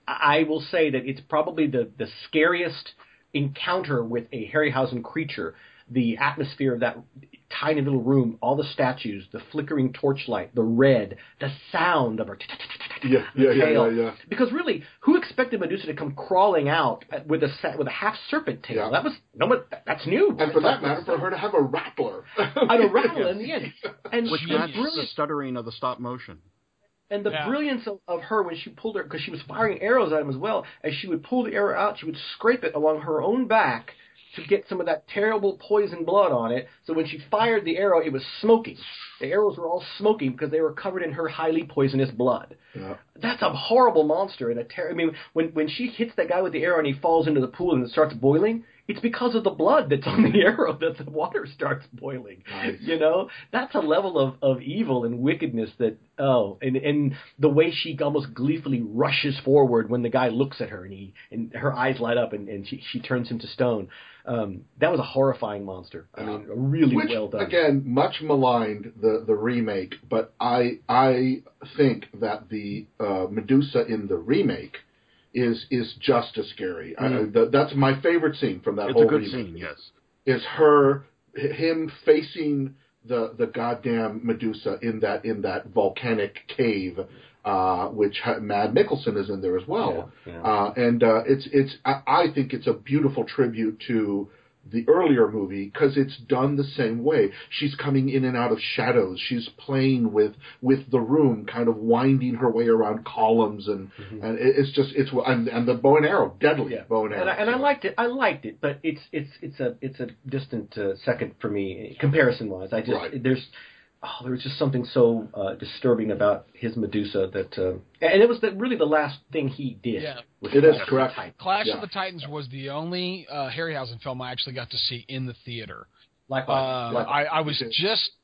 I will say that it's probably the the scariest encounter with a Harryhausen creature. The atmosphere of that tiny little room, all the statues, the flickering torchlight, the red, the sound of her
yeah, yeah,
tail.
Yeah, yeah, yeah.
Because really, who expected Medusa to come crawling out with a with a half serpent tail?
Yeah.
That was no one. That's new.
And for that matter, for her to have a rattler,
and a rattler in the end, and
which matched the stuttering of the stop motion.
And the yeah. brilliance of, of her when she pulled her, because she was firing arrows at him as well. As she would pull the arrow out, she would scrape it along her own back to get some of that terrible poison blood on it. So when she fired the arrow, it was smoking. The arrows were all smoking because they were covered in her highly poisonous blood.
Yeah.
That's a horrible monster. And a ter- I mean, when when she hits that guy with the arrow and he falls into the pool and it starts boiling, it's because of the blood that's on the arrow that the water starts boiling.
Nice.
You know, that's a level of, of evil and wickedness that, oh, and, and the way she almost gleefully rushes forward when the guy looks at her and he and her eyes light up and, and she, she turns him to stone. Um, that was a horrifying monster. I mean, really
Which,
well done.
Again, much maligned, the, the remake, but I I think that the uh, Medusa in the remake is is just as scary. Mm. I, the, that's my favorite scene from that
it's
whole
a good
remake.
Scene, yes.
Is her him facing the the goddamn Medusa in that in that volcanic cave, uh, which Mad Mikkelsen is in there as well.
Yeah, yeah.
Uh, and uh, it's it's I, I think it's a beautiful tribute to the earlier movie because it's done the same way. She's coming in and out of shadows. She's playing with with the room, kind of winding her way around columns, and, mm-hmm. and it's just it's and, and the bow and arrow, deadly
yeah.
bow and arrow.
And, I, and I liked it. I liked it, but it's it's it's a it's a distant uh, second for me comparison wise. I just
right.
there's. Oh, there was just something so uh, disturbing about his Medusa that, uh, and it was the, really the last thing he did.
Yeah,
it is correct.
Clash
yeah.
of the Titans was the only uh, Harryhausen film I actually got to see in the theater.
Likewise,
uh,
Likewise.
I, I was just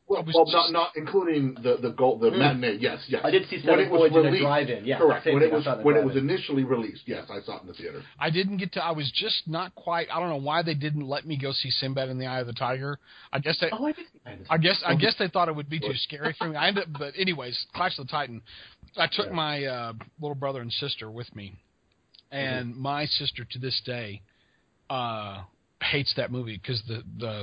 Well,
was
well
just-
not not including the the gold, the
Mm.
matinee. Yes, yes.
I did see
when
Seven
it was
Voyage in a
released.
drive-in. Yeah,
correct.
same
When
thing.
it
I
was
saw it in a
when it was
drive-in.
initially released. Yes, I saw it in the theater.
I didn't get to. I was just not quite. I don't know why they didn't let me go see Sinbad in the Eye of the Tiger. I guess they.
Oh, I did. I did.
I guess I guess they thought it would be too scary for me. I ended up, but anyways, Clash of the Titan. I took
Yeah.
my uh, little brother and sister with me, and
Mm-hmm.
my sister to this day uh, hates that movie because the the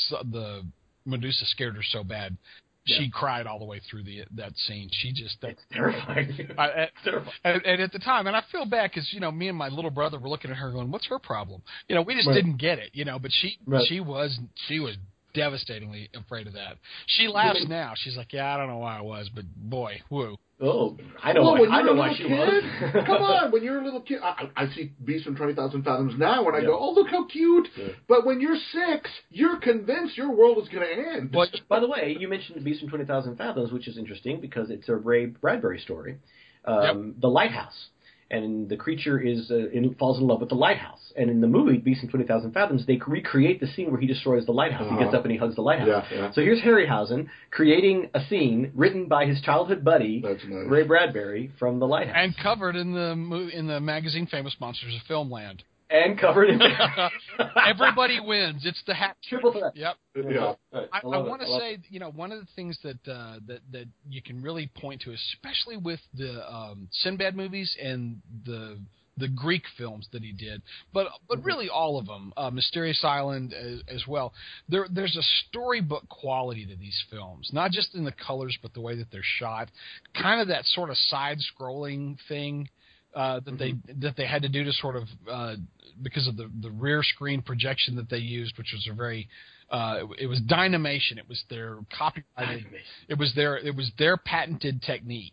the Medusa scared her so bad. She
Yeah.
cried all the way through the that scene. She just that,
It's terrifying.
I, at,
It's terrifying.
and, and at the time, and I feel bad because you know me and my little brother were looking at her going, "What's her problem?" You know, we just
Right.
didn't get it. You know, but she
Right.
she was she was devastatingly afraid of that. She laughs
Mhm.
now. She's like, "Yeah, I don't know why I was, but boy, woo."
Oh, I know.
Well,
why,
when
I
you're
know
a
why
little
she
kid,
was.
come on. When you're a little kid, I, I see Beast from twenty thousand Fathoms now, and I
Yeah.
go, "Oh, look how cute!"
Yeah.
But when you're six, you're convinced your world is going to end.
But
By the way, you mentioned Beast from twenty thousand Fathoms, which is interesting because it's a Ray Bradbury story. Um, The Lighthouse. And the creature is uh, in, falls in love with the lighthouse. And in the movie, Beast from twenty thousand Fathoms, they recreate the scene where he destroys the lighthouse.
Uh-huh.
He gets up and he hugs the lighthouse.
Yeah, yeah.
So here's Harryhausen creating a scene written by his childhood buddy,
That's nice.
Ray Bradbury, from the lighthouse.
and covered in the mo- in the magazine Famous Monsters of Filmland.
And covered in...
Everybody wins. It's the hat.
Triple threat.
Yep.
Yeah.
Right.
I, I
love it.
want to
love
say,
it.
you know, one of the things that uh, that that you can really point to, especially with the um, Sinbad movies and the the Greek films that he did, but but really all of them, uh, Mysterious Island as, as well. There there's a storybook quality to these films, not just in the colors, but the way that they're shot. Kind of that sort of side-scrolling thing. Uh, that they that they had to do to sort of uh, because of the, the rear screen projection that they used, which was a very uh, it, it was Dynamation. It was their copyrighted. It was their it was their patented technique,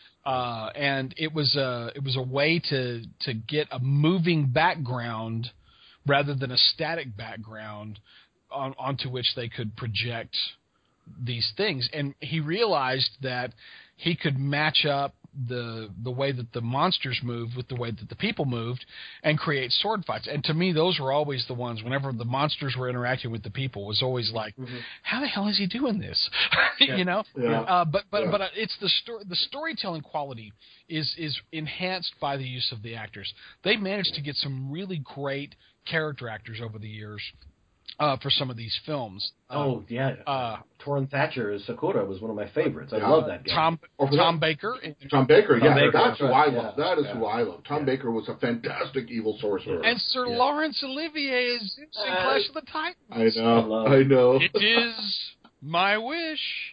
uh, and it was a it was a way to to get a moving background rather than a static background on, onto which they could project these things. And he realized that he could match up the the way that the monsters moved with the way that the people moved and create sword fights. And to me, those were always the ones, whenever the monsters were interacting with the people, was always like, mm-hmm. how the hell is he doing this?
Yeah.
you know?
Yeah.
Uh, but but
Yeah.
but uh, it's the story. The storytelling quality is is enhanced by the use of the actors. They managed to get some really great character actors over the years uh, for some of these films.
Oh, yeah.
Uh,
Torrin Thatcher as Sakura was one of my favorites. I
Yeah.
love that guy.
Tom
Oh, for
Tom
that-
Baker.
Tom Baker,
Tom
yeah,
Baker,
that's
that's
who
right,
I love.
yeah,
That is
yeah.
who I love. Tom
Yeah.
Baker was a fantastic evil sorcerer.
And Sir
Yeah.
Laurence Olivier is Zeus in
Uh,
Clash of the Titans.
I know,
I love-
I know.
It is my wish.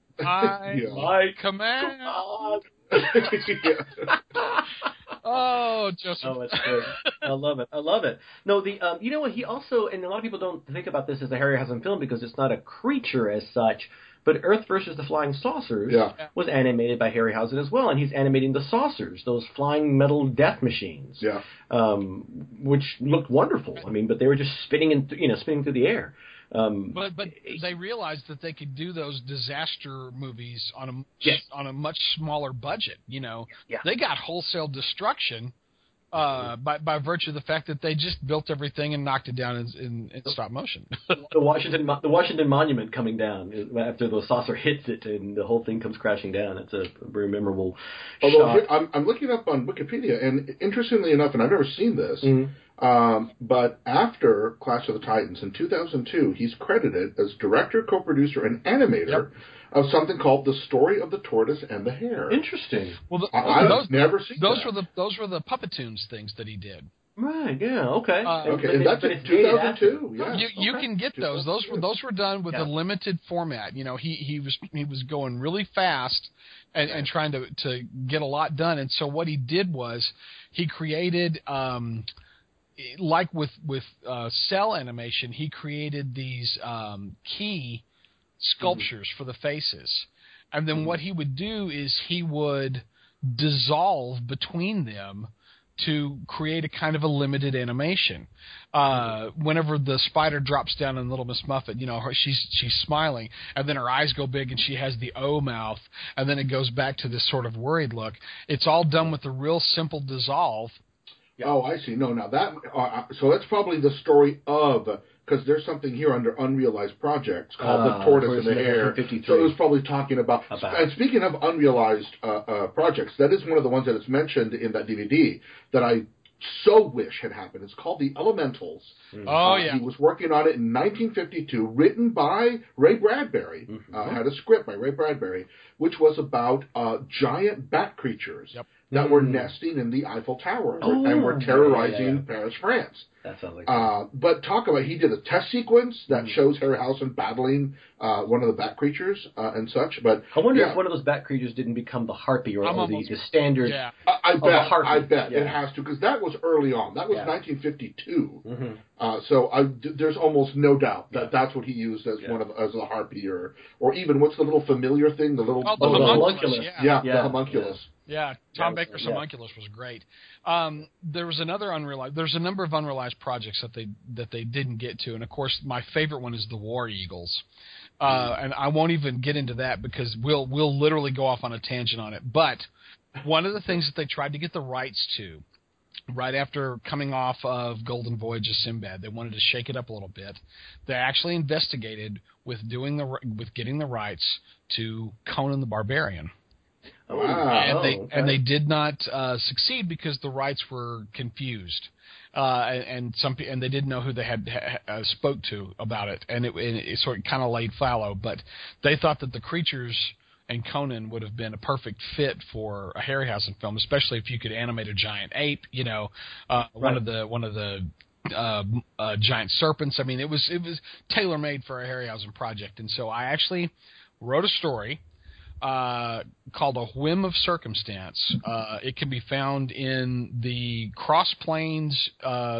I
Yeah.
My
command.
God.
Yeah.
Oh, Joseph.
Oh, it's good. I love it. I love it. No, the um, you know what? He also, and a lot of people don't think about this as a Harryhausen film because it's not a creature as such. But Earth versus the Flying Saucers
Yeah.
was animated by Harryhausen as well, and he's animating the saucers, those flying metal death machines,
Yeah.
um, which looked wonderful. I mean, but they were just spinning in, you know, spinning through the air. Um,
But but they realized that they could do those disaster movies on a
Yes.
on a much smaller budget. You know,
Yeah.
they got wholesale destruction uh, by by virtue of the fact that they just built everything and knocked it down in, in, in stop motion.
the Washington Mo- the Washington Monument coming down after the saucer hits it and the whole thing comes crashing down. It's a very memorable
Although
shot.
here, I'm, I'm looking up on Wikipedia, and interestingly enough, and I've never seen this,
Mhm.
um, but after Clash of the Titans in two thousand two, he's credited as director, co-producer, and animator
Yep.
of something called The Story of the Tortoise and the Hare.
Interesting.
Well, the,
I, I've
those
never seen
those
that.
were the those were the Puppetoons things that he did.
Right, yeah, okay.
Uh,
And-
Okay,
but
and
it-
that's
but
in
it's dated after.
two thousand two. Yeah.
You you
Okay.
can get those. Those were those were done with
Yeah.
a limited format. You know, he he was he was going really fast and, and trying to to get a lot done. And so what he did was he created um like with with uh, cell animation, he created these um, key sculptures for the faces. And then what he would do is he would dissolve between them to create a kind of a limited animation. Uh, whenever the spider drops down on Little Miss Muffet, you know, her, she's she's smiling, and then her eyes go big, and she has the O mouth, and then it goes back to this sort of worried look. It's all done with a real simple dissolve.
Oh, I see. No, now that uh, so that's probably the story of because there's something here under unrealized projects called
Uh,
The Tortoise
Tortoise
and the
in
Hare.
nineteen fifty-three.
So it was probably talking about,
About.
and speaking of unrealized uh, uh, projects, that is one of the ones that is mentioned in that D V D that I so wish had happened. It's called The Elementals.
Oh,
uh,
yeah.
He was working on it in nineteen fifty-two, written by Ray Bradbury.
Mm-hmm.
Uh, had a script by Ray Bradbury, which was about uh, giant bat creatures
Yep.
that were
Mm.
nesting in the Eiffel Tower
Oh,
and were terrorizing
yeah, yeah, yeah.
Paris, France.
That sounds like
Uh, but talk about, he did a test sequence that
Mm.
shows Harryhausen battling uh, one of the bat creatures uh, and such. But
I wonder
yeah,
if one of those bat creatures didn't become the harpy or,
I'm
or the,
almost-
the standard.
Yeah.
I, I
a
bet,
harpy,
I bet
yeah.
it has to, because that was early on. That was
Yeah.
nineteen fifty-two.
Mm-hmm.
Uh, so I, there's almost no doubt that
Yeah.
that's what he used as
Yeah.
one of as a harpy, or or even what's the little familiar thing, the little
Oh, the
Oh, the
homunculus,
homunculus.
yeah.
yeah,
Yeah.
the homunculus.
Yeah, Tom
Yeah,
Baker's
yeah.
homunculus was great. Um, there was another unrealized. There's a number of unrealized projects that they that they didn't get to, and of course, my favorite one is the War Eagles. Uh, and I won't even get into that because we'll we'll literally go off on a tangent on it. But one of the things that they tried to get the rights to, right after coming off of Golden Voyage of Sinbad, they wanted to shake it up a little bit. They actually investigated with doing the with getting the rights to Conan the Barbarian.
Oh,
Wow.
and
oh,
they
okay.
and they did not uh, succeed because the rights were confused, uh, and, and some pe- and they didn't know who they had ha, uh, spoke to about it, and it, and it sort of kind of laid fallow. But they thought that the creatures and Conan would have been a perfect fit for a Harryhausen film, especially if you could animate a giant ape, you know, uh, one
Right.
of the one of the uh, uh, giant serpents. I mean, it was it was tailor made for a Harryhausen project, and so I actually wrote a story uh, called A Whim of Circumstance. Uh, it can be found in the Cross Planes uh,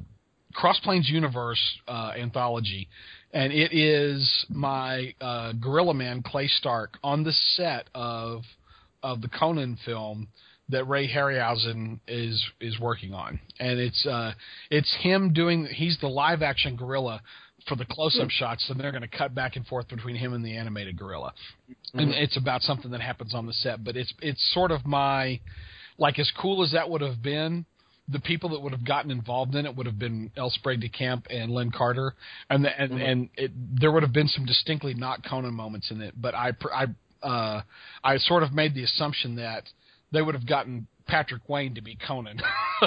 Cross Planes Universe uh, anthology, and it is my uh, Gorilla Man Clay Stark on the set of of the Conan film that Ray Harryhausen is is working on, and it's uh, it's him doing. He's the live action gorilla for the close-up shots, and they're going to cut back and forth between him and the animated gorilla. Mm-hmm. And it's about something that happens on the set, but it's it's sort of my, like, as cool as that would have been, the people that would have gotten involved in it would have been L. Sprague de Camp and Lynn Carter, and the, and, mm-hmm. and it, there would have been some distinctly not Conan moments in it, but I I uh, I sort of made the assumption that they would have gotten Patrick Wayne to be Conan.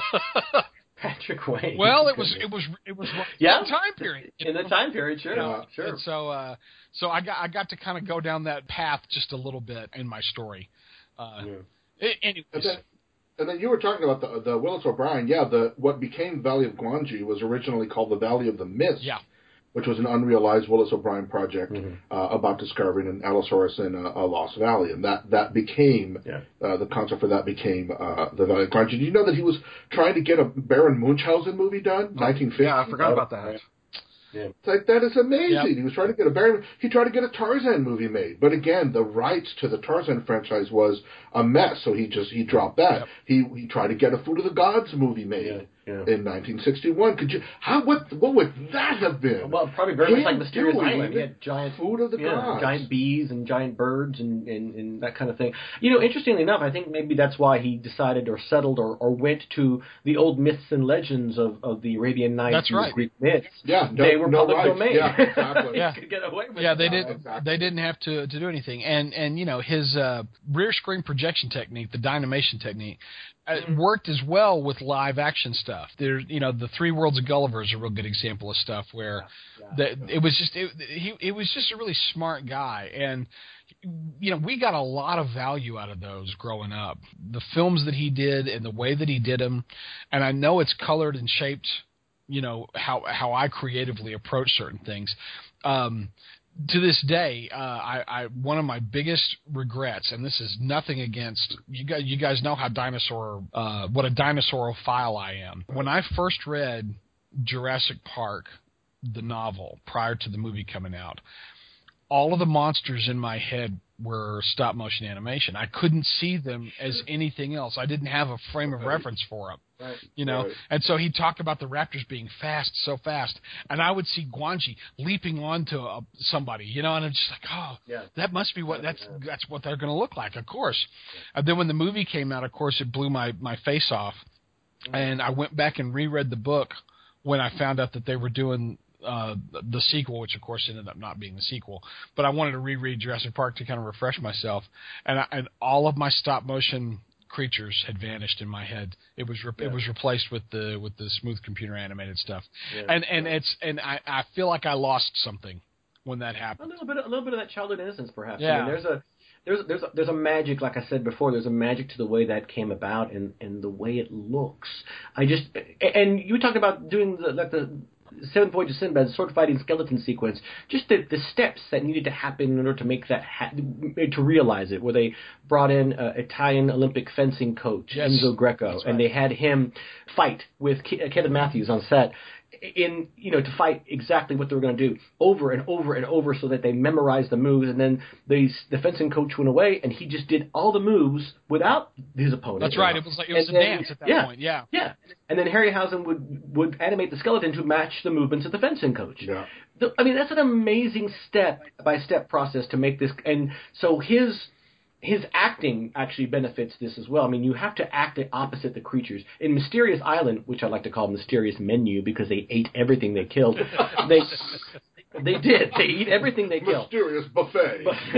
Patrick Wayne.
Well, it was it was it was
yeah.
in the time period.
In the time period, sure,
uh,
sure.
And so, uh, so I got I got to kind of go down that path just a little bit in my story. Uh, yeah. Anyways.
And then, and then you were talking about the the Willis O'Brien. Yeah, the what became Valley of Gwangi was originally called the Valley of the Mist.
Yeah.
Which was an unrealized Willis O'Brien project
mm-hmm.
uh, about discovering an Allosaurus in a, a Lost Valley, and that that became
yeah.
uh, the concept for that became uh, the Valley of Gwangi. Did you know that he was trying to get a Baron Munchausen movie done,
oh,
nineteen fifty?
Yeah, I forgot
oh,
about that.
Right. Yeah.
It's like, that is amazing.
Yep.
He was trying to get a Baron. He tried to get a Tarzan movie made, but again, the rights to the Tarzan franchise was a mess, so he just he dropped that.
Yep.
He he tried to get a Food of the Gods movie made.
Yeah. Yeah.
In nineteen sixty-one, could you? How what? What would that have been?
Well, probably very much like
Him
Mysterious
doing
Island. He had giant
Food of the
yeah,
Gods,
giant bees and giant birds and, and, and that kind of thing. You know, interestingly enough, I think maybe that's why he decided or settled or, or went to the old myths and legends of, of the Arabian Nights
That's
and
right.
the Greek myths.
Yeah, no,
they were
no
public
rights.
domain.
Yeah, exactly.
Yeah.
Could get away with
yeah,
it.
they
now.
did.
Exactly.
They didn't have to to do anything, and and you know his uh, rear screen projection technique, the dynamation technique, uh,
Mm-hmm.
worked as well with live action stuff. There's you know the Three Worlds of Gulliver is a real good example of stuff where
Yeah.
the, it was just it, he it was just a really smart guy, and you know we got a lot of value out of those growing up. The films that he did and the way that he did them, and I know it's colored and shaped. You know how how I creatively approach certain things. Um, to this day, uh, I, I one of my biggest regrets, and this is nothing against you guys. You guys know how dinosaur, uh, what a dinosaur-ophile I am. When I first read Jurassic Park, the novel, prior to the movie coming out, all of the monsters in my head were stop motion animation. I couldn't see them as anything else. I didn't have a frame of reference for them.
Right.
You know,
Right.
and so he talked about the raptors being fast, so fast, and I would see Gwangi leaping onto a, somebody, you know, and I'm just like, oh,
Yeah.
that must be what that's that's what they're going to look like, of course. And then when the movie came out, of course, it blew my my face off, and I went back and reread the book when I found out that they were doing uh, the sequel, which of course ended up not being the sequel. But I wanted to reread Jurassic Park to kind of refresh myself, and, I, and all of my stop motion creatures had vanished in my head. It was re- yeah. it was replaced with the with the smooth computer animated stuff, yeah. and and yeah. it's and I, I feel like I lost something when that happened.
A little bit, a little bit of that childhood innocence, perhaps.
Yeah.
I mean, there's a there's there's a, there's a magic, like I said before. There's a magic to the way that came about and, and the way it looks. I just and you talked about doing the, like the Seventh Voyage of Sinbad sword fighting skeleton sequence. Just the, the steps that needed to happen in order to make that ha- to realize it. Where they brought in uh, Italian Olympic fencing coach
yes.
Enzo Greco,
right.
and they had him fight with Ke- Kevin Matthews on set. In you know to fight exactly what they were going to do over and over and over so that they memorized the moves, and then they, the fencing coach went away and he just did all the moves without his opponent.
That's right. It was like it was
and
a
then,
dance at that
yeah,
point. Yeah,
yeah. And then Harryhausen would would animate the skeleton to match the movements of the fencing coach.
Yeah.
The, I mean that's an amazing step by step process to make this, and so his. His acting actually benefits this as well. I mean, you have to act opposite the creatures. In Mysterious Island, which I like to call Mysterious Menu because they ate everything they killed, they they did. They eat everything they killed.
Mysterious buffet.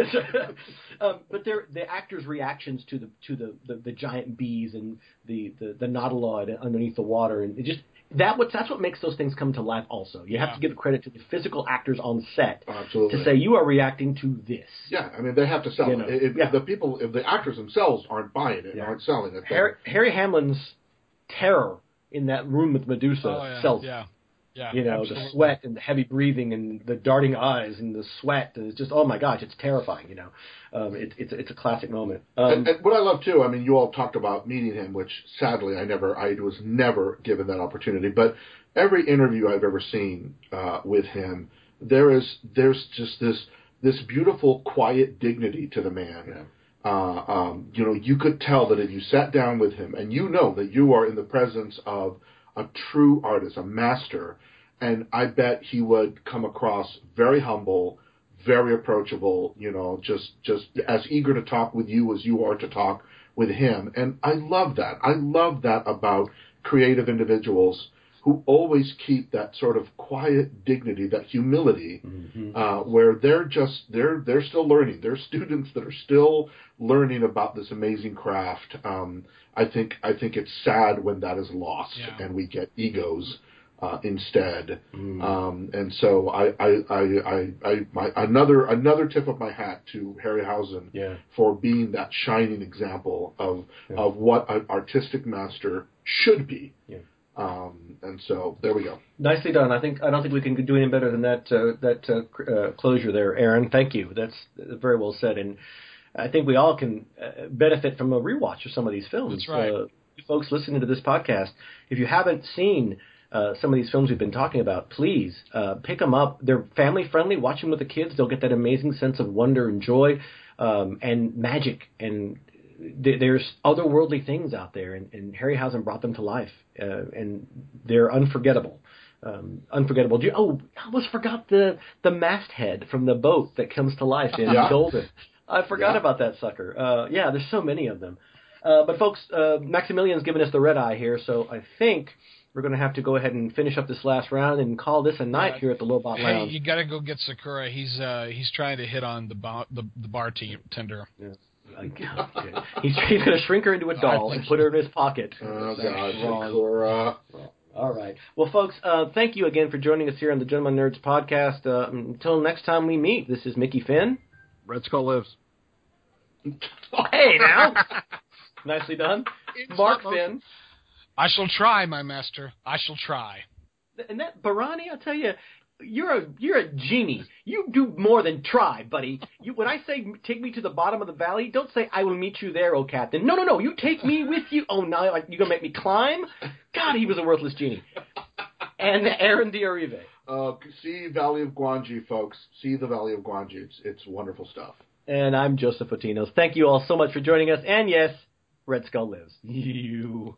But, um, but they're the actors' reactions to the to the, the, the giant bees and the, the, the nautiloid underneath the water, and it just that what that's what makes those things come to life. Also, you
yeah.
have to give credit to the physical actors on set
Absolutely.
to say you are reacting to this.
Yeah, I mean they have to sell
you
it.
Know,
if,
yeah.
if the people, if the actors themselves aren't buying it,
yeah.
aren't selling it,
Harry, Harry Hamlin's terror in that room with Medusa
oh, yeah.
sells.
Yeah. Yeah,
you know,
absolutely.
the sweat and the heavy breathing and the darting eyes and the sweat. And it's just, oh my gosh, it's terrifying, you know. Um, it, it's, it's a classic moment. Um,
and, and what I love, too, I mean, you all talked about meeting him, which sadly I never, I was never given that opportunity. But every interview I've ever seen uh, with him, there is, there's just this, this beautiful, quiet dignity to the man.
Yeah.
Uh, um, you know, you could tell that if you sat down with him and you know that you are in the presence of a true artist, a master, and I bet he would come across very humble, very approachable, you know, just just as eager to talk with you as you are to talk with him. And I love that. I love that about creative individuals who always keep that sort of quiet dignity, that humility, mm-hmm. uh, where they're just they're they're still learning. They're students that are still learning about this amazing craft. Um, I think I think it's sad when that is lost
yeah.
and we get egos uh, instead.
Mm.
Um, and so I I, I, I, I my another another tip of my hat to Harryhausen
yeah.
for being that shining example of yeah. of what an artistic master should be.
Yeah.
Um, and so there we go.
Nicely done. I think I don't think we can do any better than that uh, that uh, uh, closure there, Aaron. Thank you. That's very well said, and I think we all can uh, benefit from a rewatch of some of these films.
That's right.
Uh, folks listening to this podcast, if you haven't seen uh, some of these films we've been talking about, please uh, pick them up. They're family friendly. Watch them with the kids. They'll get that amazing sense of wonder and joy um, and magic and. There's otherworldly things out there, and, and Harryhausen brought them to life, uh, and they're unforgettable. Um, unforgettable. Do you, oh, I almost forgot the, the masthead from the boat that comes to life in
yeah.
Golden. I forgot yeah. about that sucker. Uh, yeah, there's so many of them. Uh, but folks, uh, Maximilian's giving us the red eye here, so I think we're going to have to go ahead and finish up this last round and call this a night yeah. here at the Lobot
hey,
Lounge.
Hey, you got to go get Sakura. He's uh, he's trying to hit on the bar, the, the bartender.
Yeah. Okay. He's, he's going to shrink her into a doll and put her in his pocket.
Oh, God. Sakura.
All right. Well, folks, uh, thank you again for joining us here on the Gentleman Nerds podcast. Uh, until next time we meet, this is Mickey Finn.
Red Skull lives.
Hey, now. Nicely done.
It's
Mark Finn.
I shall try, my master. I shall try.
And that Barani, I'll tell you, you're a you're a genie. You do more than try, buddy. You, when I say take me to the bottom of the valley, don't say I will meet you there, oh captain. No, no, no. You take me with you. Oh, now like, you gonna make me climb? God, he was a worthless genie. And Aaron D'Arive.
Uh, see Valley of Gwangi, folks. See the Valley of Gwangi. It's it's wonderful stuff.
And I'm Joseph Otinos. Thank you all so much for joining us. And yes, Red Skull lives. You.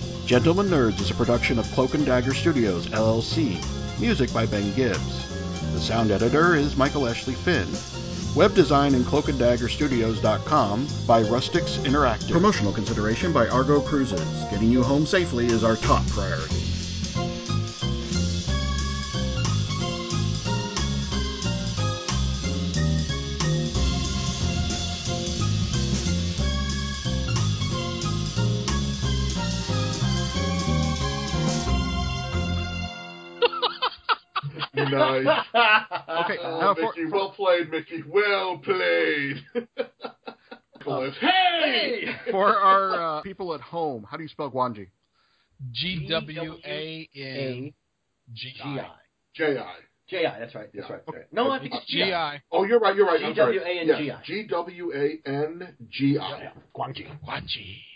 Gentleman Nerds is a production of Cloak and Dagger Studios, L L C. Music by Ben Gibbs. The sound editor is Michael Ashley Finn. Web design and cloak and dagger studios dot com by Rustics Interactive. Promotional consideration by Argo Cruises. Getting you home safely is our top priority.
Nice.
Okay,
Oh,
now for,
Mickey, well played, Mickey. Well played.
Oh.
Hey!
For our uh, people at home, how do you spell Gwangi?
G W A N G I.
J I.
J I, that's right. That's
Yeah,
right.
okay.
No, I think it's
G I.
Oh, you're right. You're right. I'm sorry.
G W A N G I.
Yes, G W A N G I.
Guanji.
Guanji.